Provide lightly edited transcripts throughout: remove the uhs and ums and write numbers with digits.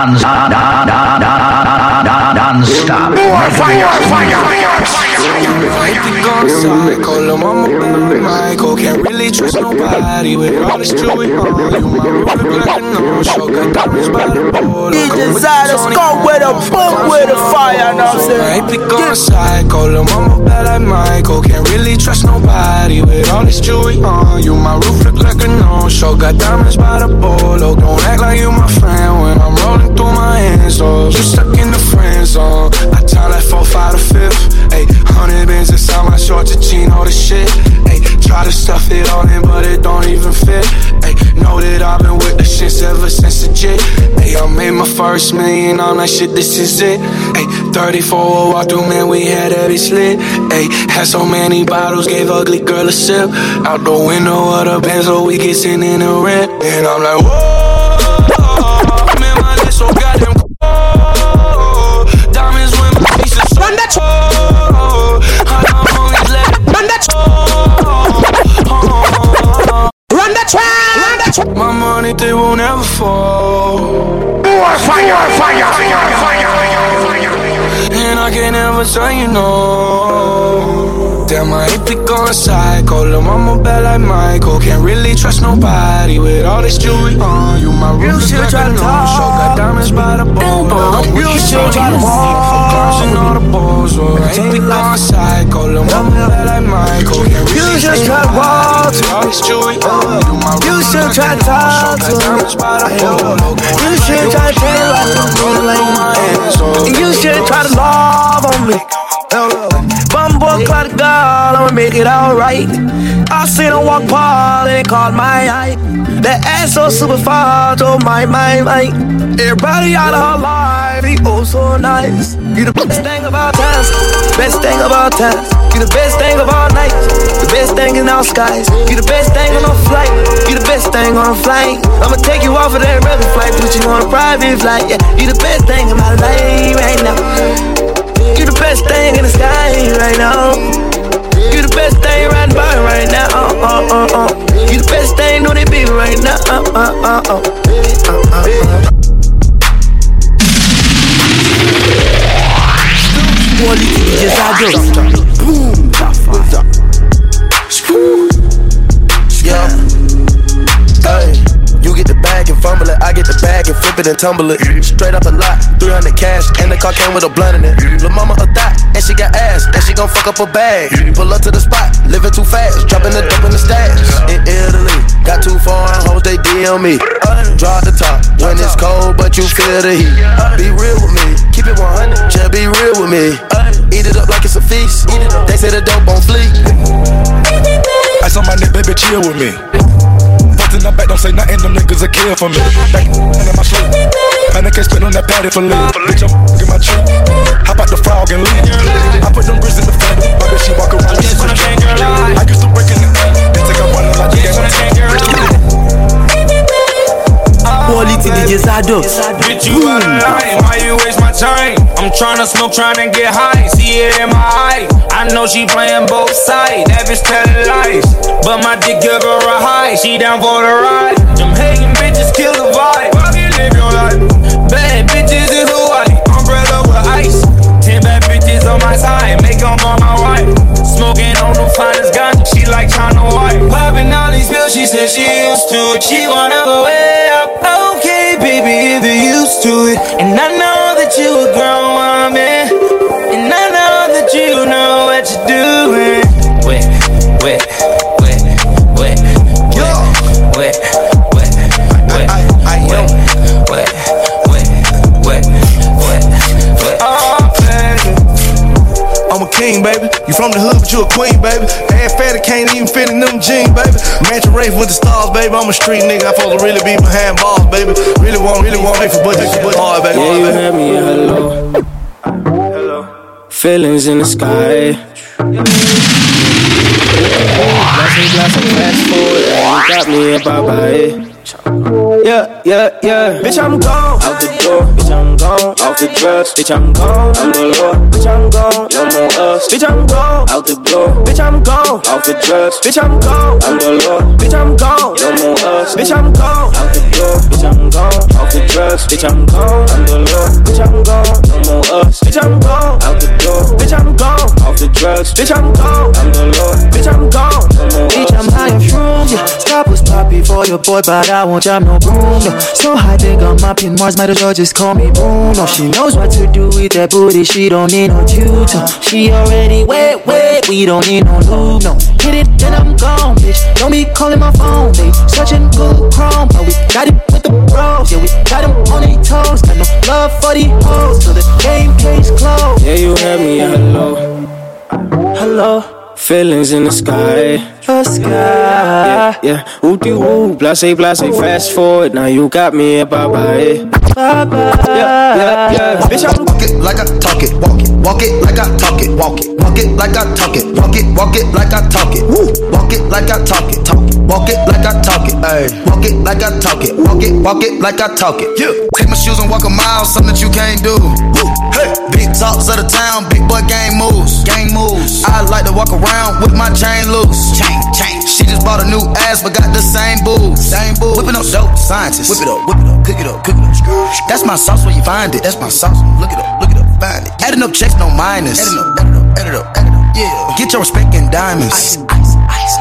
Non-stop. Call him on my Michael. Can't really trust nobody with all this jewelry on. You my roof like a no-show. Got diamonds by the board. DJ Zayda's go with a boom with a fire. Now I'm saying, I pick on side. Call him on my bed like Michael. Can't really trust nobody with all this jewelry on. You my roof look like a no-show. Got diamonds by the board. Don't act like you my friend when I'm rolling through my hands. Oh, you stuck in the friend zone. I tell that 4, 5 to 5th. Ayy, 100 bands inside my shorts, a jean, all the shit. Ayy, try to stuff it all in, but it don't even fit. Ayy, know that I've been with the shits ever since the jit. Ayy, I made my first million, I'm like, shit, this is it. Ayy, 34 walk through, man, we had every slit. Ayy, had so many bottles, gave ugly girl a sip. Out the window of the Benz, so we get sitting in the rent. And I'm like, whoa, man, my lips so goddamn cold. Diamonds when my face is so cold. run the track. My money, they will never fall. Fire. And I can never tell you no. Damn, I hate to go inside. Call him on my bed like Michael. Can't really trust nobody with all this jewelry on. You my roof is like a no-show. Got diamonds by the bowl. You should try to cars and all the balls. I hate to go inside. Call him on my bed like Michael. Can't really trust nobody with all this jewelry on. You should try to talk to me. You should try to tell you you should try to love on me. Bumbo clock girl, I'ma make it alright. I seen her walk past and called my height. That ass so super far, oh my. Everybody out of her life, he oh so nice. You the best thing about times, best thing about times. You the best thing of all nights, the best thing in our skies. You the best thing on a flight, you the best thing on a flight. I'ma take you off of that regular flight, put you on a private flight. Yeah, you the best thing in my life right now. You the best thing in the sky right now. You the best thing riding by right now. You the best thing on that beat right now. Quality DJ Zayda. Boom. Yeah. Hey. You get the bag and fumble it, I get the bag and flip it and tumble it. Straight up a lot, 300 cash, and the car came with a blunt in it. Lil' mama a thot, and she got ass, and she gon' fuck up a bag. Pull up to the spot, living too fast, dropping the dope in the stash. In Italy, got too foreign hoes, they DM me. Draw the top, when it's cold, but you feel the heat. Be real with me, keep it 100, just be real with me. Eat it up like it's a feast, they say the dope on fleek. I saw my nigga, baby, chill with me. In the back, don't say nothing, them niggas a kill for me. Back in my sleep, man, I can't spit on that patty for leave. Bitch, I'm in my tree. Hop out the frog and leave. I put them bricks in the front, my bitch, she walk around. I just wanna change your life. I used to break in the night, and take a run like you wanna change your life. Quality DJ Zayda. Bitch, you out of line, why you waste my time? I'm tryna smoke, tryna get high, see it in my eye. I know she playing both sides, that bitch telling lies. But my dick give her a high, she down for the ride. Them hating bitches kill the vibe, fucking live your life. Bad bitches in Hawaii, umbrella with ice. 10 bad bitches on my side, make them on my wife. Smoking on the finest gun, she like China White. Popping all these pills, she said she used to it. She wanna go way up. Okay, baby, if you're used to it. And I know that you a grown woman. And I know that you know what you're doing. Wait. I'm a king, baby. You from the hood, but you a queen, baby. Ass fatty can't even fit in them jeans, baby. Mansion race with the stars, baby. I'm a street nigga. I'm supposed to really be behind balls, baby. Really want pay for budget, hard, baby. Yeah, you heard me, hello. Feelings in the sky. Blessing, fast forward. You got me and bye-bye. Yeah. Bitch, I'm gone out the door. Bitch, I'm gone off the drugs. Bitch, I'm gone. I'm the Lord. Bitch, I'm gone. No more us. Bitch, I'm gone out the door. Bitch, I'm gone gone. Off the drugs, Bitch, I'm gone. I'm the Lord. Bitch, I'm gone. No more us, Bitch, I'm gone. out the door. Bitch, I'm gone. Off the drugs, bitch, I'm gone. I'm the Lord. Bitch, I'm gone. No more us, Bitch, I'm gone. out the door. Bitch, I'm gone. Off the drugs, Bitch, I'm gone. I'm the Lord. Bitch, I'm gone. No more Bitch, I'm high on shrooms, yeah. Stop was poppy for your boy, but I won't jam no broom, no. So high, think I'm up in Mars, might as well just call me Bruno. She knows what to do with that booty, she don't need no tutor. She already wet, we don't need no lube, no. Hit it, then I'm gone, bitch. Don't be calling my phone, they searching good chrome. But we got it with the bros, yeah, we got them on their toes. Got no love for these hoes, so the game case closed. Yeah, you heard me, hello. Hello, Feelings in the sky. the sky. Yeah, woo-de-woo, blase, fast forward. Now you got me, bye-bye. Bye-bye. Yeah. Bitch, I'm Walk it like I talk it, walk it. Walk it like I talk it, walk it. Walk it like I talk it, walk it. Walk it like I talk it, woo. Walk it like I talk it, talk it. Walk it like I talk it, ayy. Walk it like I talk it, walk it like I talk it. Yeah. Take my shoes and walk a mile, something that you can't do. Woo. Hey, big talks of the town, big boy gang moves. I like to walk around with my chain loose. Chain. She just bought a new ass, but got the same boobs. Whipping up dope, scientists. Whip it up, cook it up. That's my sauce where you find it. That's my sauce. Look it up, find it. Adding up checks, no minus. Add it up, yeah. Get your respect in diamonds. Ice.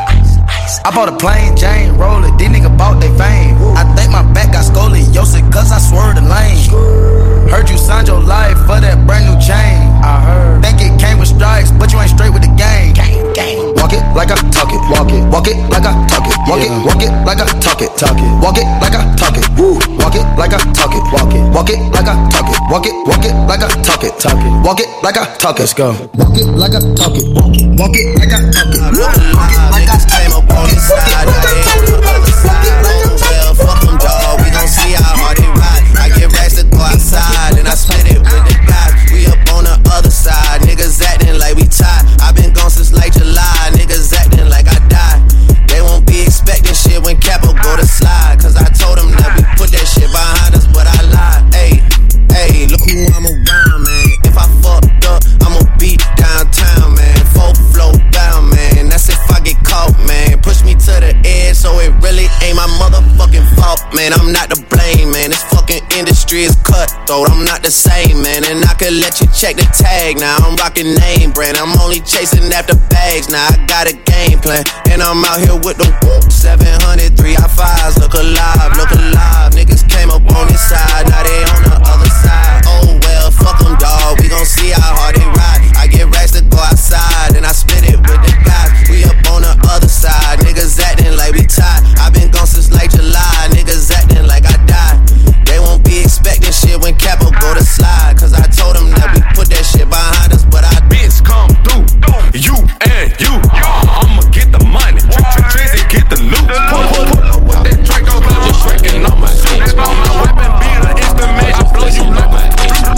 I bought a plain Jane roller, these niggas bought they fame. I think my back got scoliosis, cause I swerved the lane. Heard you signed your life for that brand new chain. I heard. Think it came with strikes, but you ain't straight with the game. Walk it like I talk it, walk it like I talk it, walk it like I talk it, walk it like I talk it, walk it like I talk it, walk it like I talk it, walk it like I talk it, walk it like I talk it. Let's go. Walk it like I talk it, walk it like I talk it, walk it like I came up on the side, now they on the other side. Well, fuck them, dawg, we gon' see how hard they ride. I get racks to go outside, and I split it with the guys. We up on the other side, niggas acting like we tied. I been gone since like July, niggas acting like I died. They won't be expecting shit when Capo go to slide, cause I told them that we put that shit behind us, but I lied. Hey, look who I'm around, man. If I fucked up, I'ma be downtown, man. Folk flow down, man. That's if I get caught, man. Push me to the edge, so it really ain't my motherfucking fault, man. I'm not to blame, man. This fucking industry is cutthroat. I'm not the same, man. And I could let you check the tag now. I'm rocking name brand. I'm only chasing after bags now. I got a game plan, and I'm out here with the 700 3i5s. Look alive. Niggas came up on this side, now they on the other side. Oh well, fuck them, dawg. We gon' see how hard they ride. I get racks to go outside, and I split it with the guys. We up on the other side, niggas acting like we tied. I been gone since like July, niggas acting like I died. They won't be expecting shit when Capo go to slide, cause I told them that we put that shit behind us, but I Bitch, come through, you and you. I'ma get the money, Drizzy get the loot. Pull up with that Draco, just drinking on my shoes. My weapon being an instrument, I blow you like my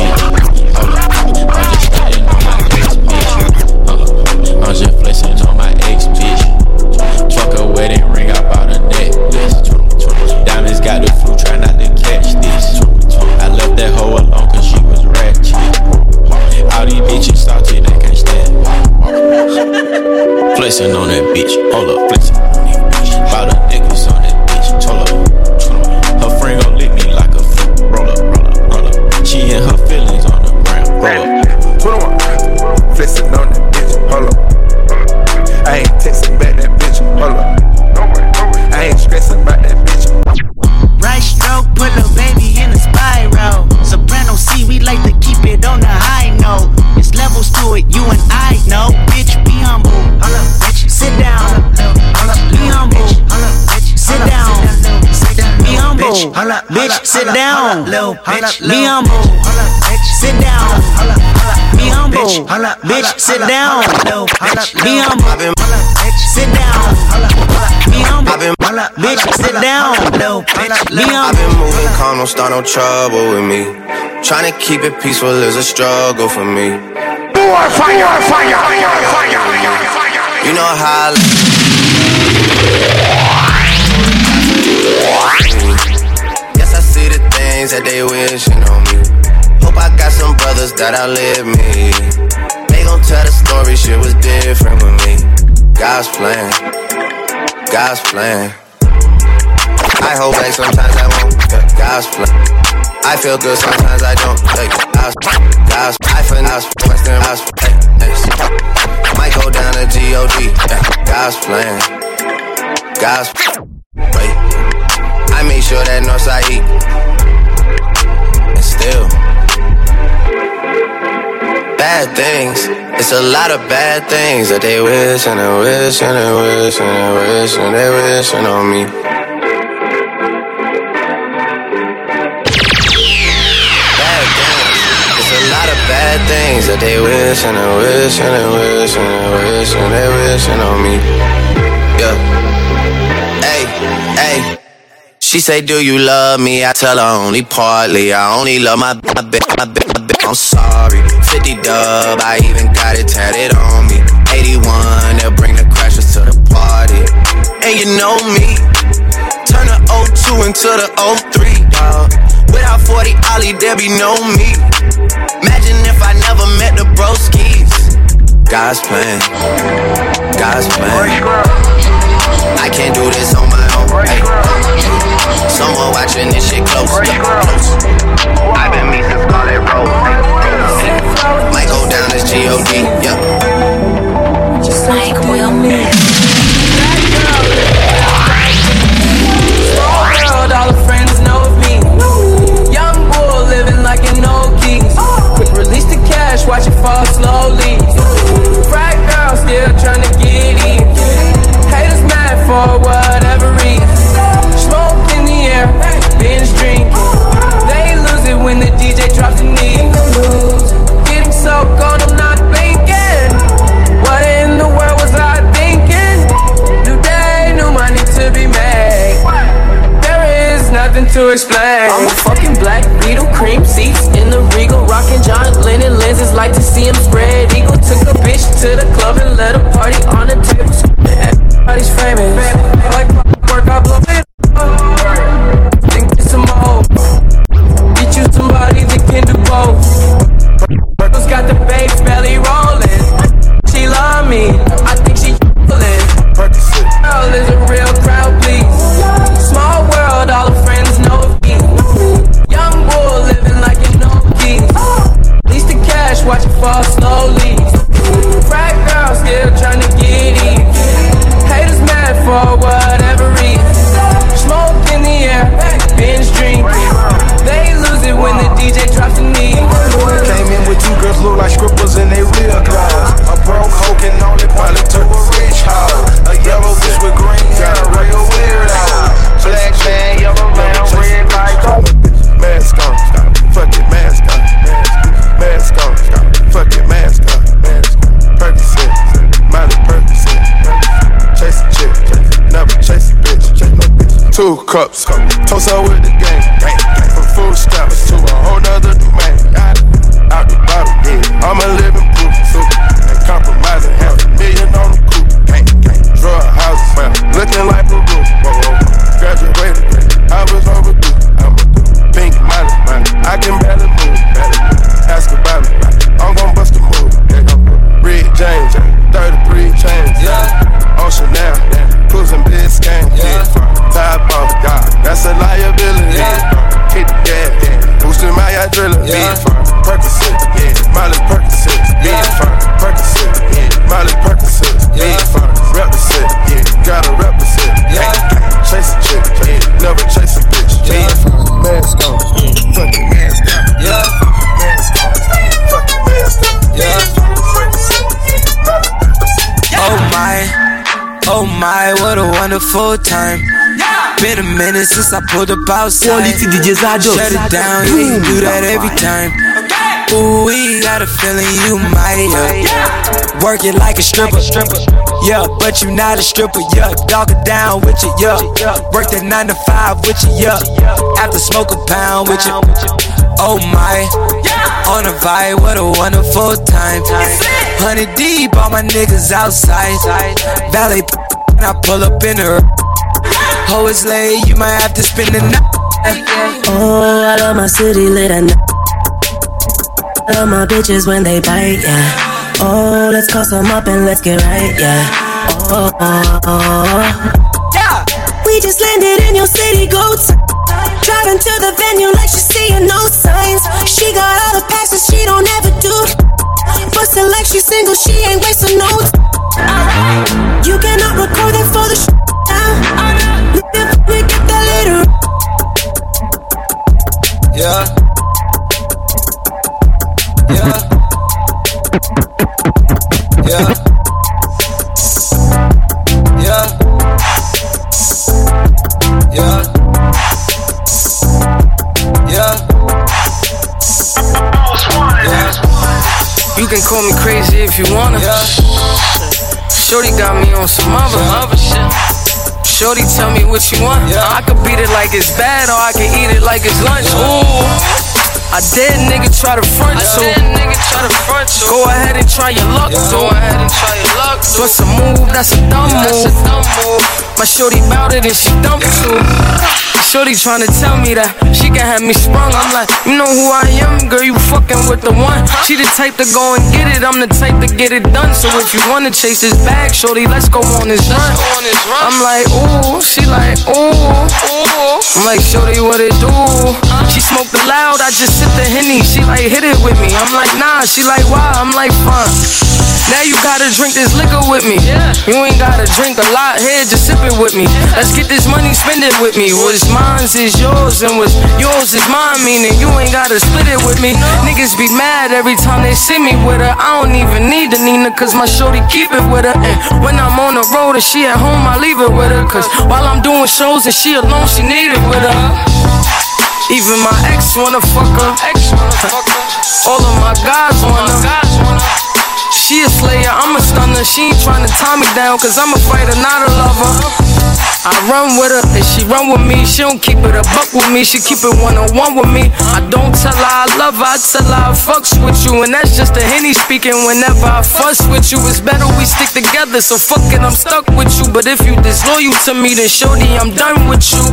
I'm just flexing on my ex bitch. Truck a wedding ring, I bought a necklace. Diamonds got the flu, try not to catch this. I left that hoe alone cause she was ratchet. All these bitches salty, they can't stand. Flexing on that bitch, hold up, flexing on that bitch. Bought a necklace on that bitch, hold up. Her friend gon' lick me like a fruit, roll up. She and her feelings on the ground, roll up. 21, flexing on that bitch, hold up. I ain't texting back that bitch, hold up. I ain't stressing about that bitch. Right stroke, put the baby in a spiral. Soprano C, we like to keep it on the high note. It's levels to it, you and I know. Bitch, be humble. Sit down. Be humble. Sit down. Be humble. Bitch, sit down. Be humble. Sit down. Be humble. Bitch, sit down. Be humble. Sit down. Be humble. Bitch, sit down. Be humble. I've been moving calm, don't start no trouble with me. Trying to keep it peaceful is a struggle for me. Fire. You know how Yes, I see the things that they wishing on me. Hope I got some brothers that outlive me. They gon' tell the story, shit was different with me. God God's plan. God's plan. I hold back sometimes I won't. God's plan. I feel good sometimes I don't. God's I finesse Western God's might go down to G.O.D. God's plan. God's wait. I make sure that Northside eat. And still bad things. It's a lot of bad things that they wish and they wish and they wish and they wish and they wishing on me. Bad things. It's a lot of bad things that they wish and they wish and they wish and they wish and they wishing on me. Yeah. Hey, hey. She say, do you love me? I tell her only partly. I only love my bitch. I'm sorry. 50 dub, I even got it tatted on me. 81, they'll bring the crashers to the party. And you know me, turn the 02 into the 03, dawg. Without 40 Ollie, there be no me. Imagine if I never met the broskies. God's plan. God's plan. I can't do this on my own. Hey. Someone watching this shit close. I've been me since Scarlet Road. Might go down as G.O.D. Yeah. Just like Will Smith. Small world, all the friends know of me. Young bull living like an old king. Quick release the cash, watch it fall slowly. Bright girl still trying to get in. Haters mad for whatever reason. Smoke in the air, binge drinking. They lose it when the DJ drops the knee. Getting so gone, I'm not blinking. What in the world was I thinking? New day, new money to be made. There is nothing to explain. I'm a fucking black Beetle, cream seats in the Regal, rocking John Lennon lenses, like to see him spread eagle. Took a bitch to the club and let a party on the table. Everybody's famous, like work, I blow it. Think it's some more. Get you somebody that can do both. Purple's got the bass belly rolling. She love me, I think she feelin'. Girl is a real crowd, please. Small world, all the friends know of me. Young bull living like an old king. Release the cash, watch it fall slowly. Frat girl still trying to get in. Haters mad for whatever reason. Smoke in the air, binge drinking. They lose it when the DJ drops the knee. Came in with two girls look like scribbles in they real claws. A broke hoe can only probably turn a rich house. A yellow bitch with green hair, a real weirdo. Black man, yellow man, red light. Mask on, fuck it, mask on. Mask on, fuck it, mask on. Percocet, Miley Percocet. Chase a chick, never chase a bitch. 2 cups, toast her with the gang. From food stamps to a whole nother domain. Out the bottle, yeah, I'm a living proof. Ain't compromising, $500,000 on the coupe. Drug houses, man, looking like Peru. Graduated, I was overdue. I'm a pink Miley, man, I can barely move. Ask about me, I'm gon' bust a move. Red James, 33 chains, Ocean now, cruising Biscayne, top off, that's a liability. Hit the gas, boosting my adrenaline. Percocet, Miley Percocet, Percocet, Miley Percocet, represent, gotta represent. Chase a chick, never chase a bitch. Mask on, fucking mask on. Mask on, fucking mask on. Oh my, what a wonderful time. Been a minute since I pulled up outside. Quality DJ Zajo. Shut it down, you do that every time. Ooh, we got a feeling you might, work it like a stripper, yeah, but you not a stripper, yeah. Dog it down with you, yeah. Work that 9 to 5 with you, yeah. After smoke a pound with you. Oh my, on a vibe, what a wonderful time. 100 deep, all my niggas outside. Valet, I pull up in her. Oh, it's late, you might have to spend the night. Oh, I love my city lit at night. I love my bitches when they bite, yeah. Oh, let's call some up and let's get right, yeah. Yeah. We just landed in your city, goats. Driving to the venue like she's seeing no signs. She got all the passes she don't ever do. Bustin' like she's single, she ain't wasting no time. You cannot record that for the now. We get that later. Yeah. Yeah. Yeah. Yeah. Yeah. Yeah. Yeah. You can call me crazy if you wanna. Yeah. Shorty got me on some other shit. Shorty tell me what you want. Yeah. I could beat it like it's bad, or I can eat it like it's lunch. Ooh, I dare nigga try to front you. Go ahead and try your luck. Bust a move, that's a dumb move. My shorty bout it and she dumped too. Shorty tryna tell me that she can have me sprung. I'm like, you know who I am, girl, you fucking with the one. She the type to go and get it, I'm the type to get it done. So if you wanna chase this bag, shorty, let's go on this run. I'm like, ooh, she like, ooh. I'm like, shorty, what it do? She smoked the loud, I just sip the Henny. She like, hit it with me. I'm like, nah, she like, why? I'm like, fine. Now you gotta drink this liquor with me. You ain't gotta drink a lot here, just sip it with me. Let's get this money, spend it with me. What's mine is yours, and what's yours is mine. Meaning you ain't gotta split it with me. Niggas be mad every time they see me with her. I don't even need the Nina, cause my shorty keep it with her. And when I'm on the road and she at home, I leave it with her. Cause while I'm doing shows and she alone, she need it with her. Even my ex wanna fuck her. All of my guys wanna. She a slayer, I'm a stunner. She ain't tryna tie me down, cause I'm a fighter, not a lover. I run with her and she run with me. She don't keep it a buck with me, she keep it one-on-one with me. I don't tell her I love her, I tell her I fucks with you. And that's just a Henny speaking. Whenever I fuss with you, it's better we stick together. So fuck it, I'm stuck with you. But if you disloyal to me, then shorty, I'm done with you.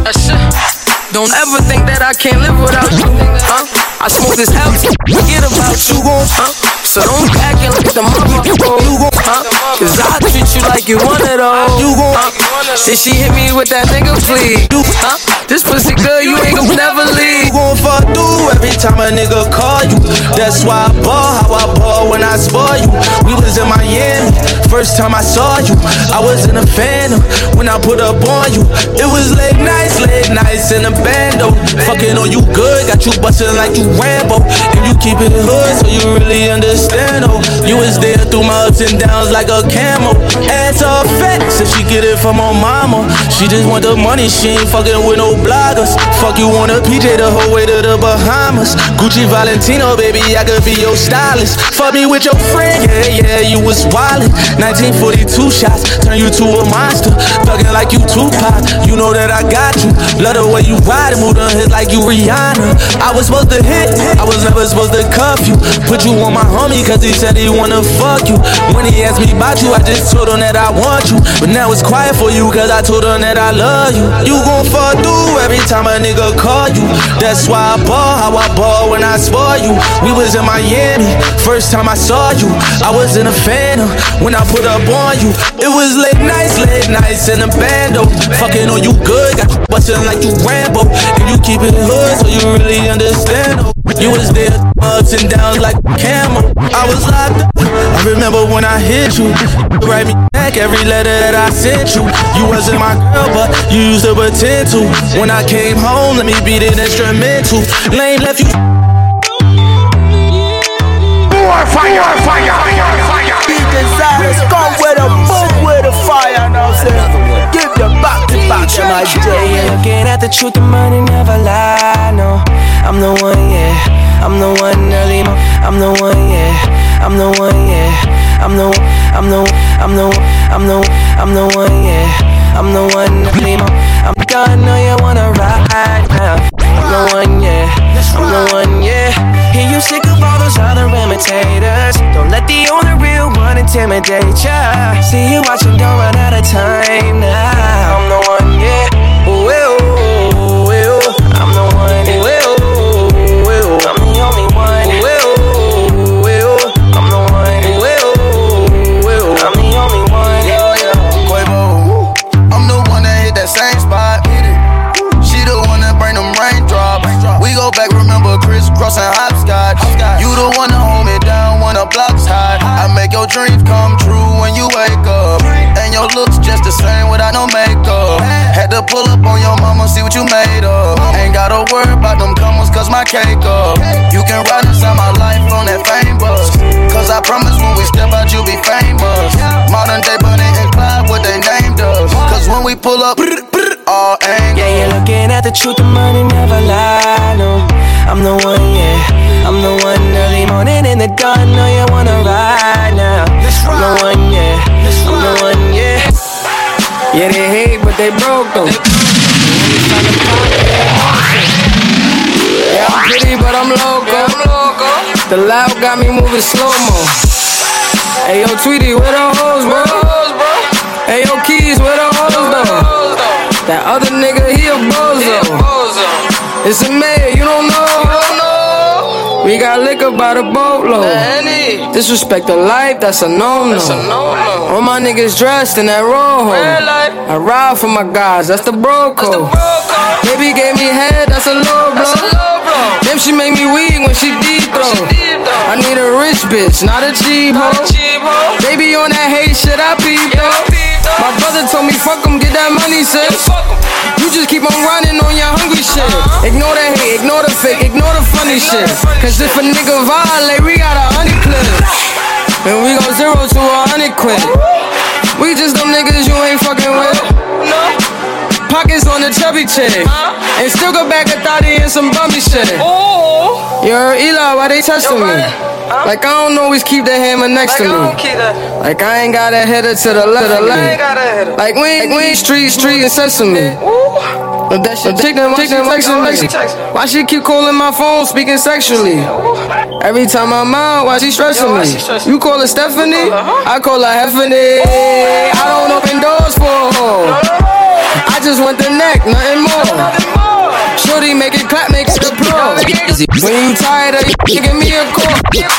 Don't ever think that I can't live without you, huh? I smoke this house, forget about you, huh? So don't be acting like the mother, huh? Cause I treat you like you want it all, huh? Then she hit me with that nigga, please, huh? This pussy good, you ain't gon' never leave. You gon' fuck through every time a nigga call you. That's why I ball how I ball when I spoil you. We was in Miami, first time I saw you. I was in a Phantom when I put up on you. It was late nights in a bando. Fucking on you good, got you bustin' like you Rambo. And you keep it hood, so you really understand, oh. You was there through my ups and downs like a camel. Ass all fat, so she get it from her mama. She just want the money, she ain't fucking with no bloggers. Fuck you on a PJ the whole way to the Bahamas. Gucci Valentino, baby, I could be your stylist. Fuck me with your friend, yeah, you was wildin'. 1942 shots, turn you to a monster. Thuggin' like you Tupac, you know that I got you. Love the way you ride and move the hits like you Rihanna. I was supposed to hit, I was never supposed to cuff you. Put you on my homie cause he said he wanna fuck you. When he asked me about you, I just told him that I want you. But now it's quiet for you cause I told him that I love you. You gon' fuck through every time a nigga call you. That's why I ball how I ball when I spoil you. We was in Miami, first time I saw you. I was in a Phantom when I put up on you. It was late nights in a bando. Fucking on you good, got you bustin' like you Rambo. And you keep it hood, so you really understand, oh. You was there, ups and downs like camel. I was locked up, I remember when I hit you. You write me back every letter that I sent you. You wasn't my girl, but you used to pretend to. When I came home, let me beat it instrumental. Lane left you. Fire. Be desirous, come with a book with a fire, now say. Give your back to my J. Looking at the truth, the money never lie, no. I'm the one, yeah. I'm the one early, I'm the one, yeah. I'm the one, yeah. I'm the one, yeah. I'm the one early, I'm done, know you wanna ride now. I'm the one, yeah. I'm the one, yeah. Hear you sick of all those other imitators. Don't let the only real one intimidate ya. See you watching, don't run out of time now. I'm the one, yeah. Ooh, ooh, ooh. I'm the one, ooh, ooh, ooh. I'm the only one, ooh, ooh, ooh. I'm the one, ooh, ooh, ooh. I'm the only one, yeah. got no makeup. Had to pull up on your mama, see what you made of. Ain't gotta worry about them commas, cause my cake up. You can ride inside my life on that fame bus. Cause I promise when we step out, you'll be famous. Modern day Bonnie and Clyde, what they named us. Cause when we pull up, all angles. Yeah, you're looking at the truth, the money never lie, no. I'm the one, yeah. I'm the one early morning in the dawn. Know you wanna ride now. I'm the one, yeah. I'm the one, yeah. Yeah, they hate, but they broke though. Yeah, I'm pretty, but I'm loco. The loud got me moving slow-mo. Hey, yo, Tweety, where the hoes, bro? Hey, yo, Keys, where the hoes, though? That other nigga, he a bozo. It's a mayor, you don't know? We got liquor by the boatload. Disrespect the life, that's a no-no. All my niggas dressed in that rojo. I ride for my guys, that's the bro code. Baby gave me head, that's a low blow. Damn, she make me weak when she deep throw. I need a rich bitch, not a cheap hoe. Baby on that hate shit, I peep though. My brother told me fuck him, get that money, sis. You just keep on running on your hungry shit. Ignore the hate, ignore the fake, ignore the funny shit. Cause if a nigga violate, we got 100 clips. And we go 0 to 100 quid. We just them niggas you ain't fucking with. Pockets on the chubby chick. And still go back a thotty and some bummy shit. You heard Eli, why they testing me? Like I don't always keep the hammer next to me. Like I ain't got a header to the left. Like we ain't street and sesame. But that shit chick them texting me. Why she keep calling my phone speaking sexually? Every time I'm out, why she stressing me? You call her Stephanie? I call her Heffany. I don't open doors for her. I just want the neck, nothing more. Shorty make it clap, make it applause. When you tired of you, give me a call.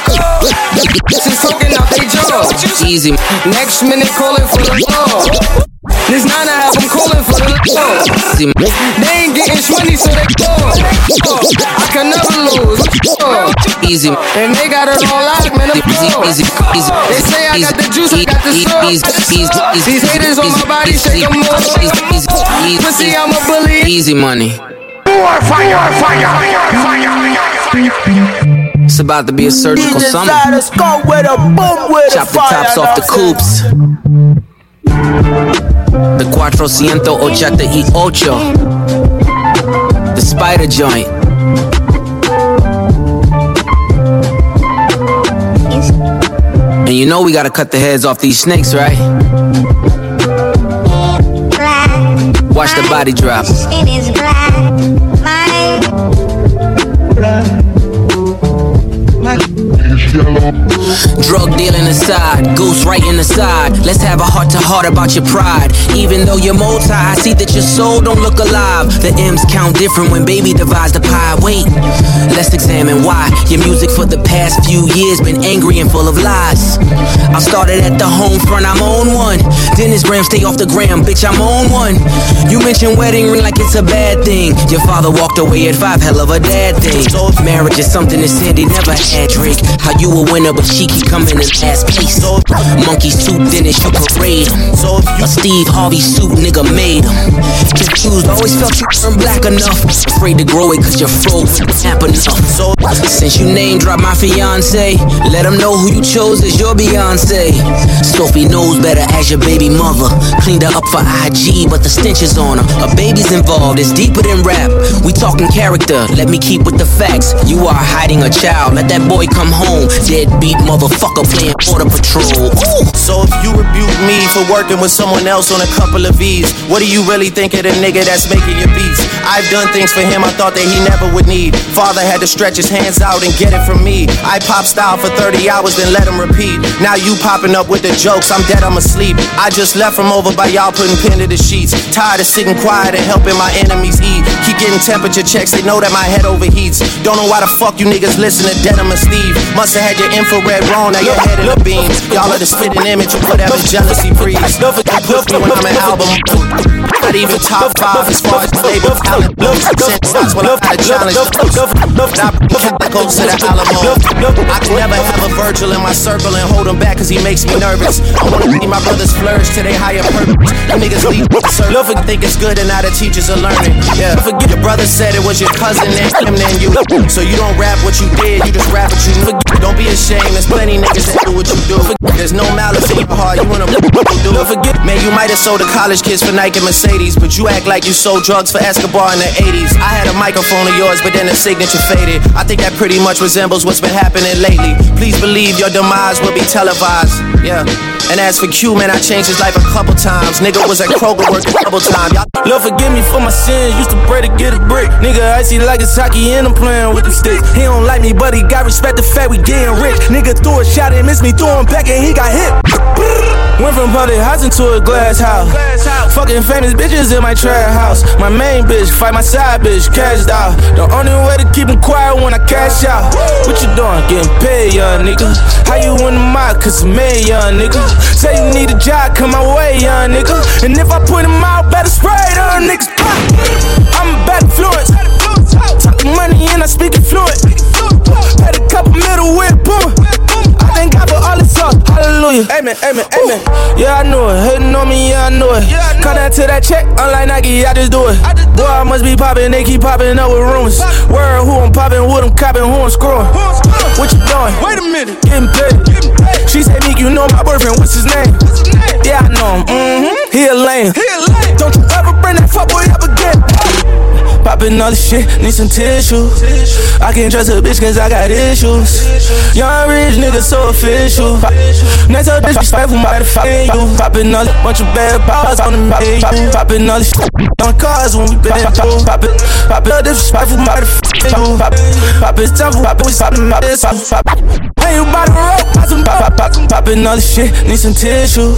Just talking out they jaw. Easy. Next minute calling for the law. This 9 I have them calling for the law. They ain't getting money, so they call. I can never lose. Easy. And they got it all locked, man. Easy. They say I got the juice, I got the sauce. These haters on my body say I'm more. Pussy, I'm a bully. Easy money. Fire. It's about to be a surgical summer. Chop the tops off the coupes. The 488. The spider joint. And you know we gotta cut the heads off these snakes, right? Watch the body drop. Drug dealing aside, goose right in the side. Let's have a heart-to-heart about your pride. Even though you're multi, I see that your soul don't look alive. The M's count different when baby divides the pie. Wait, let's examine why your music for the past few years been angry and full of lies. I started at the home front, I'm on one. Dennis Graham, stay off the gram, bitch, I'm on one. You mentioned wedding ring like it's a bad thing. Your father walked away at 5, hell of a dad thing. So if marriage is something that Sandy never had, Drake. How you a winner but she keep coming in last place. So monkey suit, Dennis, you parade him. So a Steve Harvey suit, nigga made him. Confused, always felt you weren't black enough. Afraid to grow it cause your fro wasn't snap enough. So since you name drop my fiance, let them know who you chose as your Beyonce. Sophie knows better as your baby mother. Cleaned her up for IG but the stench is on her. A baby's involved, it's deeper than rap. We talking character, let me keep with the facts. You are hiding a child, let that boy come home. Deadbeat motherfucker playing border patrol. Ooh. So if you rebuke me for working with someone else on a couple of V's, what do you really think of the nigga that's making your beats? I've done things for him I thought that he never would need. Father had to stretch his hands out and get it from me. I pop style for 30 hours then let him repeat. Now you popping up with the jokes, I'm dead, I'm asleep. I just left from over by y'all putting pen to the sheets. Tired of sitting quiet and helping my enemies eat. Keep getting temperature checks, they know that my head overheats. Don't know why the fuck you niggas listen to Denim and Steve. Musta had your infrared wrong, now your head in the beams. Y'all are the spitting image of whatever jealousy breeds. Don't forget push me when I'm an album. Not even top 5 as far as label talent. That's when I had a challenge. That goes to the Alamo. I can never have a Virgil in my circle and hold him back cause he makes me nervous. I wanna see my brothers flourish till they higher purpose. Them niggas leave the circle. Don't think it's good and now the teachers are learning. Yeah, forget your brother said it was your cousin and him and you. So you don't rap what you did, you just rap what you knew. Don't be ashamed, there's plenty niggas that do what you do. There's no malice in your heart, you wanna do. Don't forget, man, you might have sold the college kids for Nike and Mercedes, but you act like you sold drugs for Escobar in the 80s. I had a microphone of yours, but then the signature faded. I think that pretty much resembles what's been happening lately. Please believe your demise will be televised. Yeah. And as for Q, man, I changed his life a couple times. Nigga was at Kroger working double time. Y'all Lord forgive me for my sins, used to pray to get a brick. Nigga icy like it's hockey and I'm playing with the sticks. He don't like me, but he got respect the fact we getting rich. Nigga threw a shot and missed me, threw him back and he got hit. Went from public housing to a glass house. Fucking famous bitches in my trap house. My main bitch, fight my side bitch, cashed out. The only way to keep him quiet when I cash out. What you doing? Getting paid, young nigga. How you in the mob? Cause I'm made, young nigga. Say you need a job, come my way, young nigga. And if I put him out, better spray them niggas. I'm a bad influence. Talking money and I speak it fluent. Had a couple middle with boom. I thank God for all this talk. Hallelujah. Amen, amen, amen. Yeah, I know it. Hating on me, yeah, I know it. Cut that to that check, unlike Nike, I just do it. Boy, I must be popping, they keep popping up with rumors. Word who I'm popping, what I'm copping, who I'm screwing. What you doing? Wait a minute. Getting paid. She said, Meek, you know my boyfriend, what's his name? Yeah, I know him. He a lame. Don't you ever bring that fuckboy up again. Poppin' all this shit, need some tissue. I can't trust a bitch cause I got issues. Young rich nigga so official. Next up bitch, fight for my fucking you. Poppin' all this bunch of bad balls on the page. Poppin' all this shit on cars when we been through. Poppin' all this fight for my fucking you. Poppin' time for poppin' my bitch. Hey, you bout to roll, poppin' all this shit, need some tissue.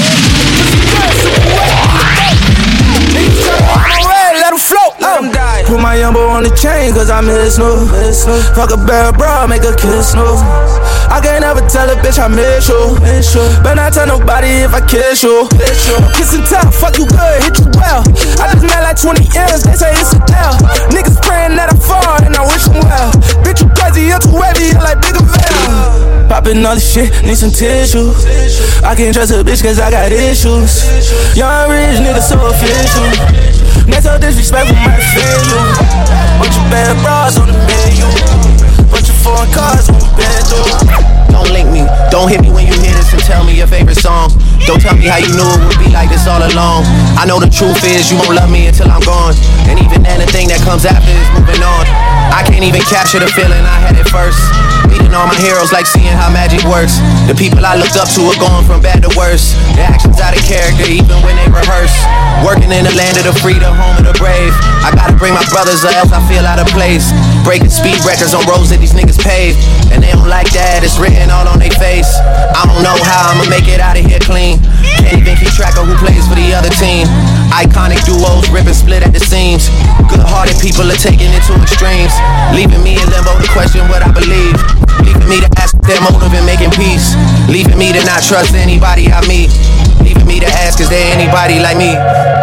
Let him float, let him die. Put my young boy on the chain cause I miss no. Fuck a bad bro, make a kiss no. I can't ever tell a bitch I miss you. Better not tell nobody if I kiss you. Kiss and tell, fuck you good, hit you well. I just met like 20 years, they say it's a L. Niggas praying that I fall and I wish them well. Bitch you crazy, you're too heavy, you're like bigger veil. Poppin' all this shit, need some tissue. I can't trust a bitch cause I got issues. Young rich nigga so official. Next up disrespectful, might offend you. Bunch of bad bras on the menu. Bunch of foreign cars on the bed door. Don't link me, don't hit me when you hear this and tell me your favorite song. Don't tell me how you knew it would be like this all along. I know the truth is you won't love me until I'm gone. And even then the thing that comes after is moving on. I can't even capture the feeling I had at first. Meeting all my heroes like seeing how magic works. The people I looked up to are going from bad to worse. Their actions out of character even when they rehearse. Working in the land of the free, the home of the brave. I gotta bring my brothers or else I feel out of place. Breaking speed records on roads that these niggas pave. And they don't like that, it's written all on their face. I don't know how I'ma make it out of here clean. Can't even keep track of who plays for the other team. Iconic duos, rip and split at the seams. Good-hearted people are taking it to extremes. Leaving me in limbo to question what I believe. Leaving me to ask their motive in making peace. Leaving me to not trust anybody I meet. Leaving me to ask, is there anybody like me?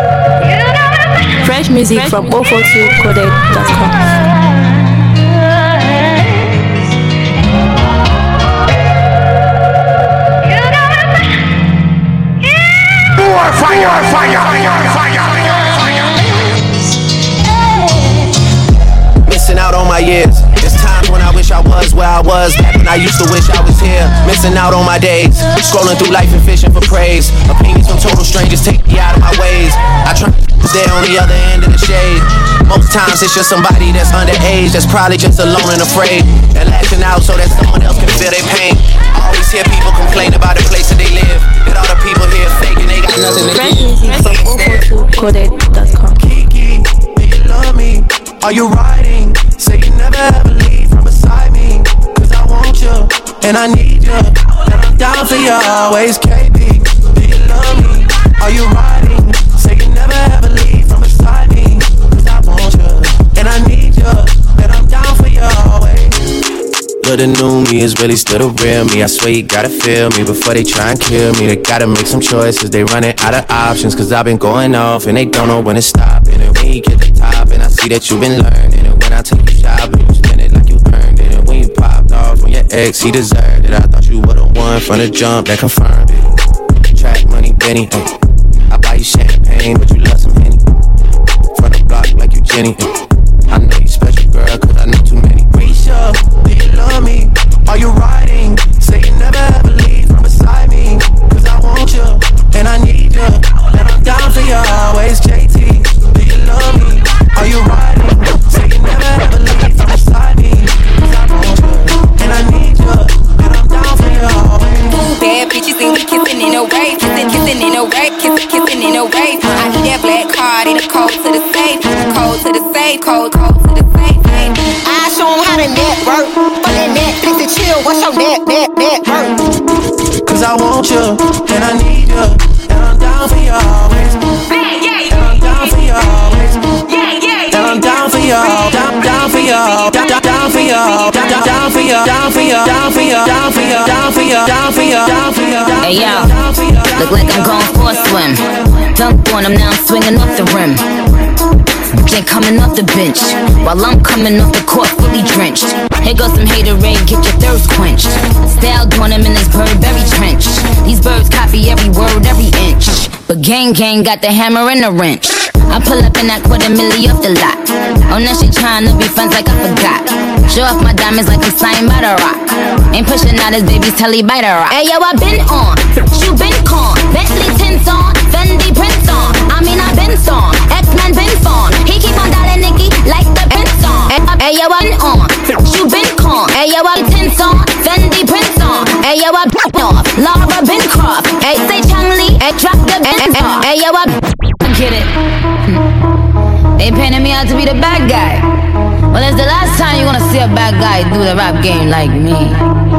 Fresh music from 042coded.com. Missing out on my years. There's times when I wish I was where I was back when I used to wish I was here. Missing out on my days. Scrolling through life and fishing for praise. Opinions from total strangers take me out of my ways. I try to stay on the other end of the shade. Most times it's just somebody that's underage, that's probably just alone and afraid. They're lashing out so that someone else can feel their pain. I always hear people complain about the place that they live. That all the people here fake and they got nothing to give. Coded.com. Kiki, do you love me? Are you riding? Say you never ever leave from beside me. Cause I want you and I need you. And I'm down for you always, KB. Do you love me? Are you riding? Say you never ever leave from beside me. Cause I want you and I need you. And I'm down for you always. of the new me is really still the real me. I swear you gotta feel me before they try and kill me. They gotta make some choices, they running out of options. Cause I've been going off and they don't know when to stop. And when you get the top and I see that you've been learning. And when I take you shopping, you spend it like you earned it. And when you popped off on your ex, he deserved it. I thought you were the one from the jump that confirmed it. Track money, Benny, I buy you champagne, but you love some Henny. Front the block like you Jenny, I know you special, girl, cause I know too many. Risha, do you love me? Are you riding? Say you never ever leave from beside me. Cause I want you, and I need you. And I'm down for you always, JT. Do you love me? Are you riding? Say you never ever leave from beside me. Cause I want you, and I need you. And I'm down for you always. Ooh, bad bitches in the kissing in a wave. Kissing in a wave, kissing in a wave. I eat that black card in the cold to the safe. Cold to the safe, cold to the safe. I show 'em how to network. Fuck that Netflix and chill. What's your net worth? Cause I want you, and I need you. And I'm down for you always. And I'm down for you always. And I'm down for you. Down for you. Down for you. Down for you. Down for you. Down for you. Down for you. Down for you. Down for you. Down for you. Hey yo, look like I'm going for a swim. Dunk on him, now I'm swinging off the rim. Jay coming off the bench, while I'm coming off the court fully drenched. Here goes some haterade, get your thirst quenched. Style doing him in this Burberry trench. These birds copy every word, every inch. But gang got the hammer and the wrench. I pull up in that $250,000 off the lot. Oh, now she tryna be friends like I forgot. Show off my diamonds like I'm signed by the rock. Ain't pushing out his baby's telly by the rock. Hey yo, I been on, you been con. Bentley tints on, Fendi prints on. I mean I been on, X-Men been fawn. He keep on dialing Nicky like the Benz on. Hey yo, I been on, you been con. Hey yo, I tints on, Fendi prints on. Hey yo, I been off, Laura Bincroft. Hey, say Chun-Li, hey, drop the Benz on. Hey yo, I get it. They painted me out to be the bad guy. Well, it's the last time you gonna see a bad guy do the rap game like me.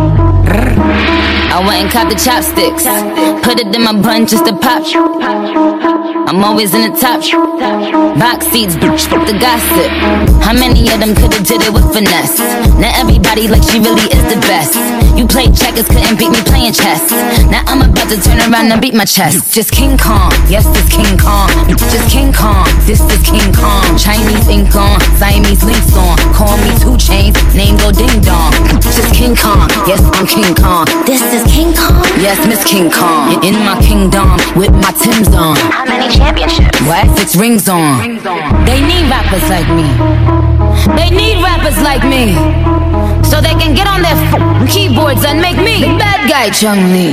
I went and caught the chopsticks, put it in my bun just to pop. I'm always in the top. Box seats, fuck the gossip. How many of them could've did it with finesse? Now everybody like she really is the best. You played checkers, couldn't beat me playing chess. Now I'm about to turn around and beat my chest. Just King Kong, yes, this King Kong. Just King Kong, this is King Kong. Chinese ink on, Siamese links on. Call me 2 Chainz, name go ding dong. Just King Kong, yes, I'm King Kong. This is King Kong? Yes, Miss King Kong. In my kingdom, with my Timbs on. How many championships? What? 6 rings on. They need rappers like me. They need rappers like me. So they can get on their keyboards and make me the bad guy, Chun-Li.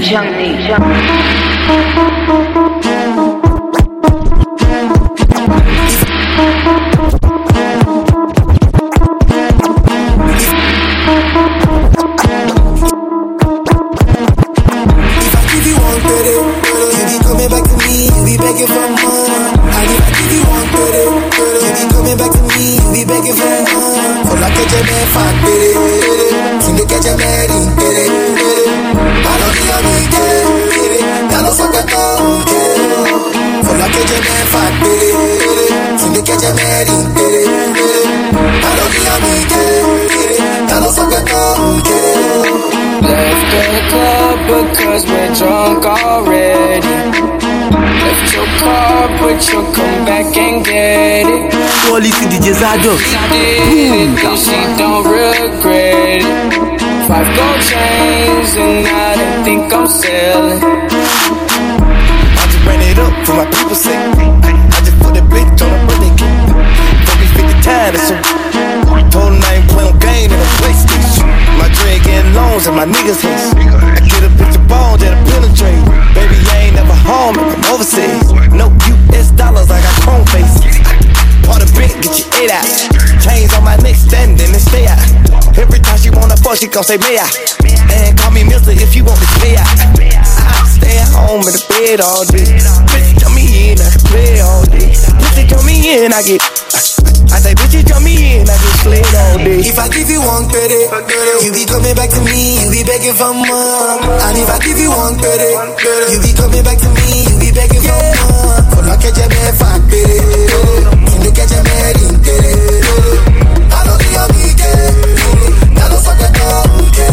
Begging for more. And if I give you one pity, you be coming back to me, you be begging for more. For like a man, fuck pity. To look at your man, pity. I don't need a big pity. I don't fuck at all, for like a man, fuck pity. To look at your man, pity. I don't need a big pity. I don't fuck at all, Left the club because we're drunk already. Left your car, but you'll come back and get it. Quality DJ Zado. Boom. She don't regret it. 5 gold chains and I don't think I'm selling. I just ran it up for my people's sake. I just put a bitch on a birthday cake. Don't be 50 times, so told him I ain't playing no game in a PlayStation. My dread getting loans and my niggas haste. I get a bitch of balls that'll penetrate. Baby, I ain't never home if I'm overseas. No US dollars, I got chrome faces. Part of bit, get your 8 out. Chains on my neck, standing and stay out. Every time she wanna fuck, she gon' say, may I? And call me mister if you want to stay out. I stay at home in the bed all day. Bitch, come me in, I can play all day. Bitch, come me in, I get. I say, bitch, come me in, I get slayed all day. If I give you one credit, you be coming back to me, you be begging for more. And if I give you one credit, you be coming back to me, you be begging for more. For like a man, fuck it. You look at your man, I don't need a big I don't fuck at all.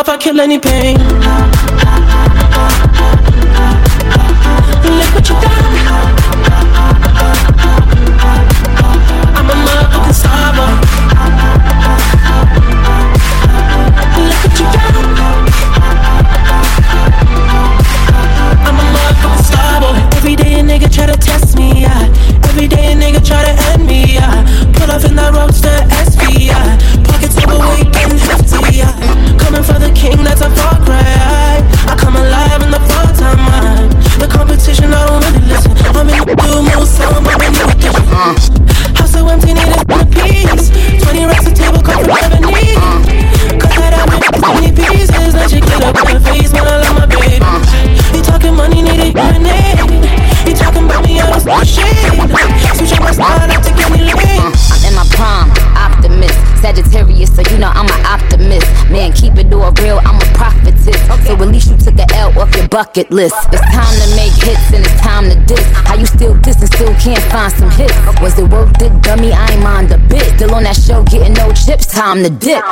love, I kill any pain. Look what you done. I'm a motherfucking star boy. Look what you done. I'm a motherfucking star boy. Every day a nigga try to test me, yeah. Every day a nigga try to end me, yeah. Pull off in that roadster SV, yeah. Pockets overweight and hefty, yeah. Coming for the king, that's a far cry. I come alive in the fall time, man. The competition, I don't really listen. I'm in the blue moon, so I'm in the edition. House so empty, need a piece. 20 racks a table, come from Ebony. Cut that out with 20 pieces. Then she get up in her face, man, I love my baby. You talking money, need a grenade. You talking about me, I don't stop shit. Switch up my style, I take any lane. I'm in my prime, optimist. Sagittarius, so you know I'm an optimist. Man, keep it all real, I'm a prophetess. So at least you took a L off your bucket list. It's time to make hits and it's time to diss. How you still diss and still can't find some hits? Was it worth it, dummy? I ain't mind a bit. Still on that show, getting no chips, time to dip.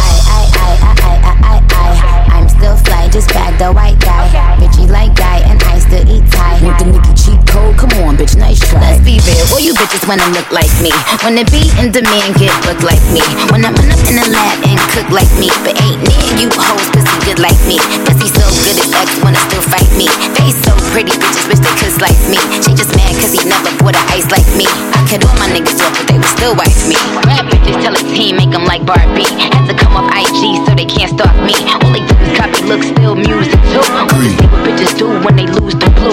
I'm still fly, just bag the white guy. Bitchy like guy, and I still eat Thai. Want the nigga cheat code? Come on, bitch, nice try. Let's be real, all you bitches wanna look like me. Wanna be in demand, get look like me. Wanna run up in the lab and cook like me. But ain't near you hoes, pussy good like me. Pussy so good, his ex wanna still fight me. Face so pretty, bitches wish they could slice me. She just mad cause he never bought a ice like me. I cut all my niggas off, but they would still wife me. Rap bitches tell a team, make them like Barbie. Had to come off IG so they can't stalk me. All they do is copy, look, still music too. Only see what bitches do when they lose the blue.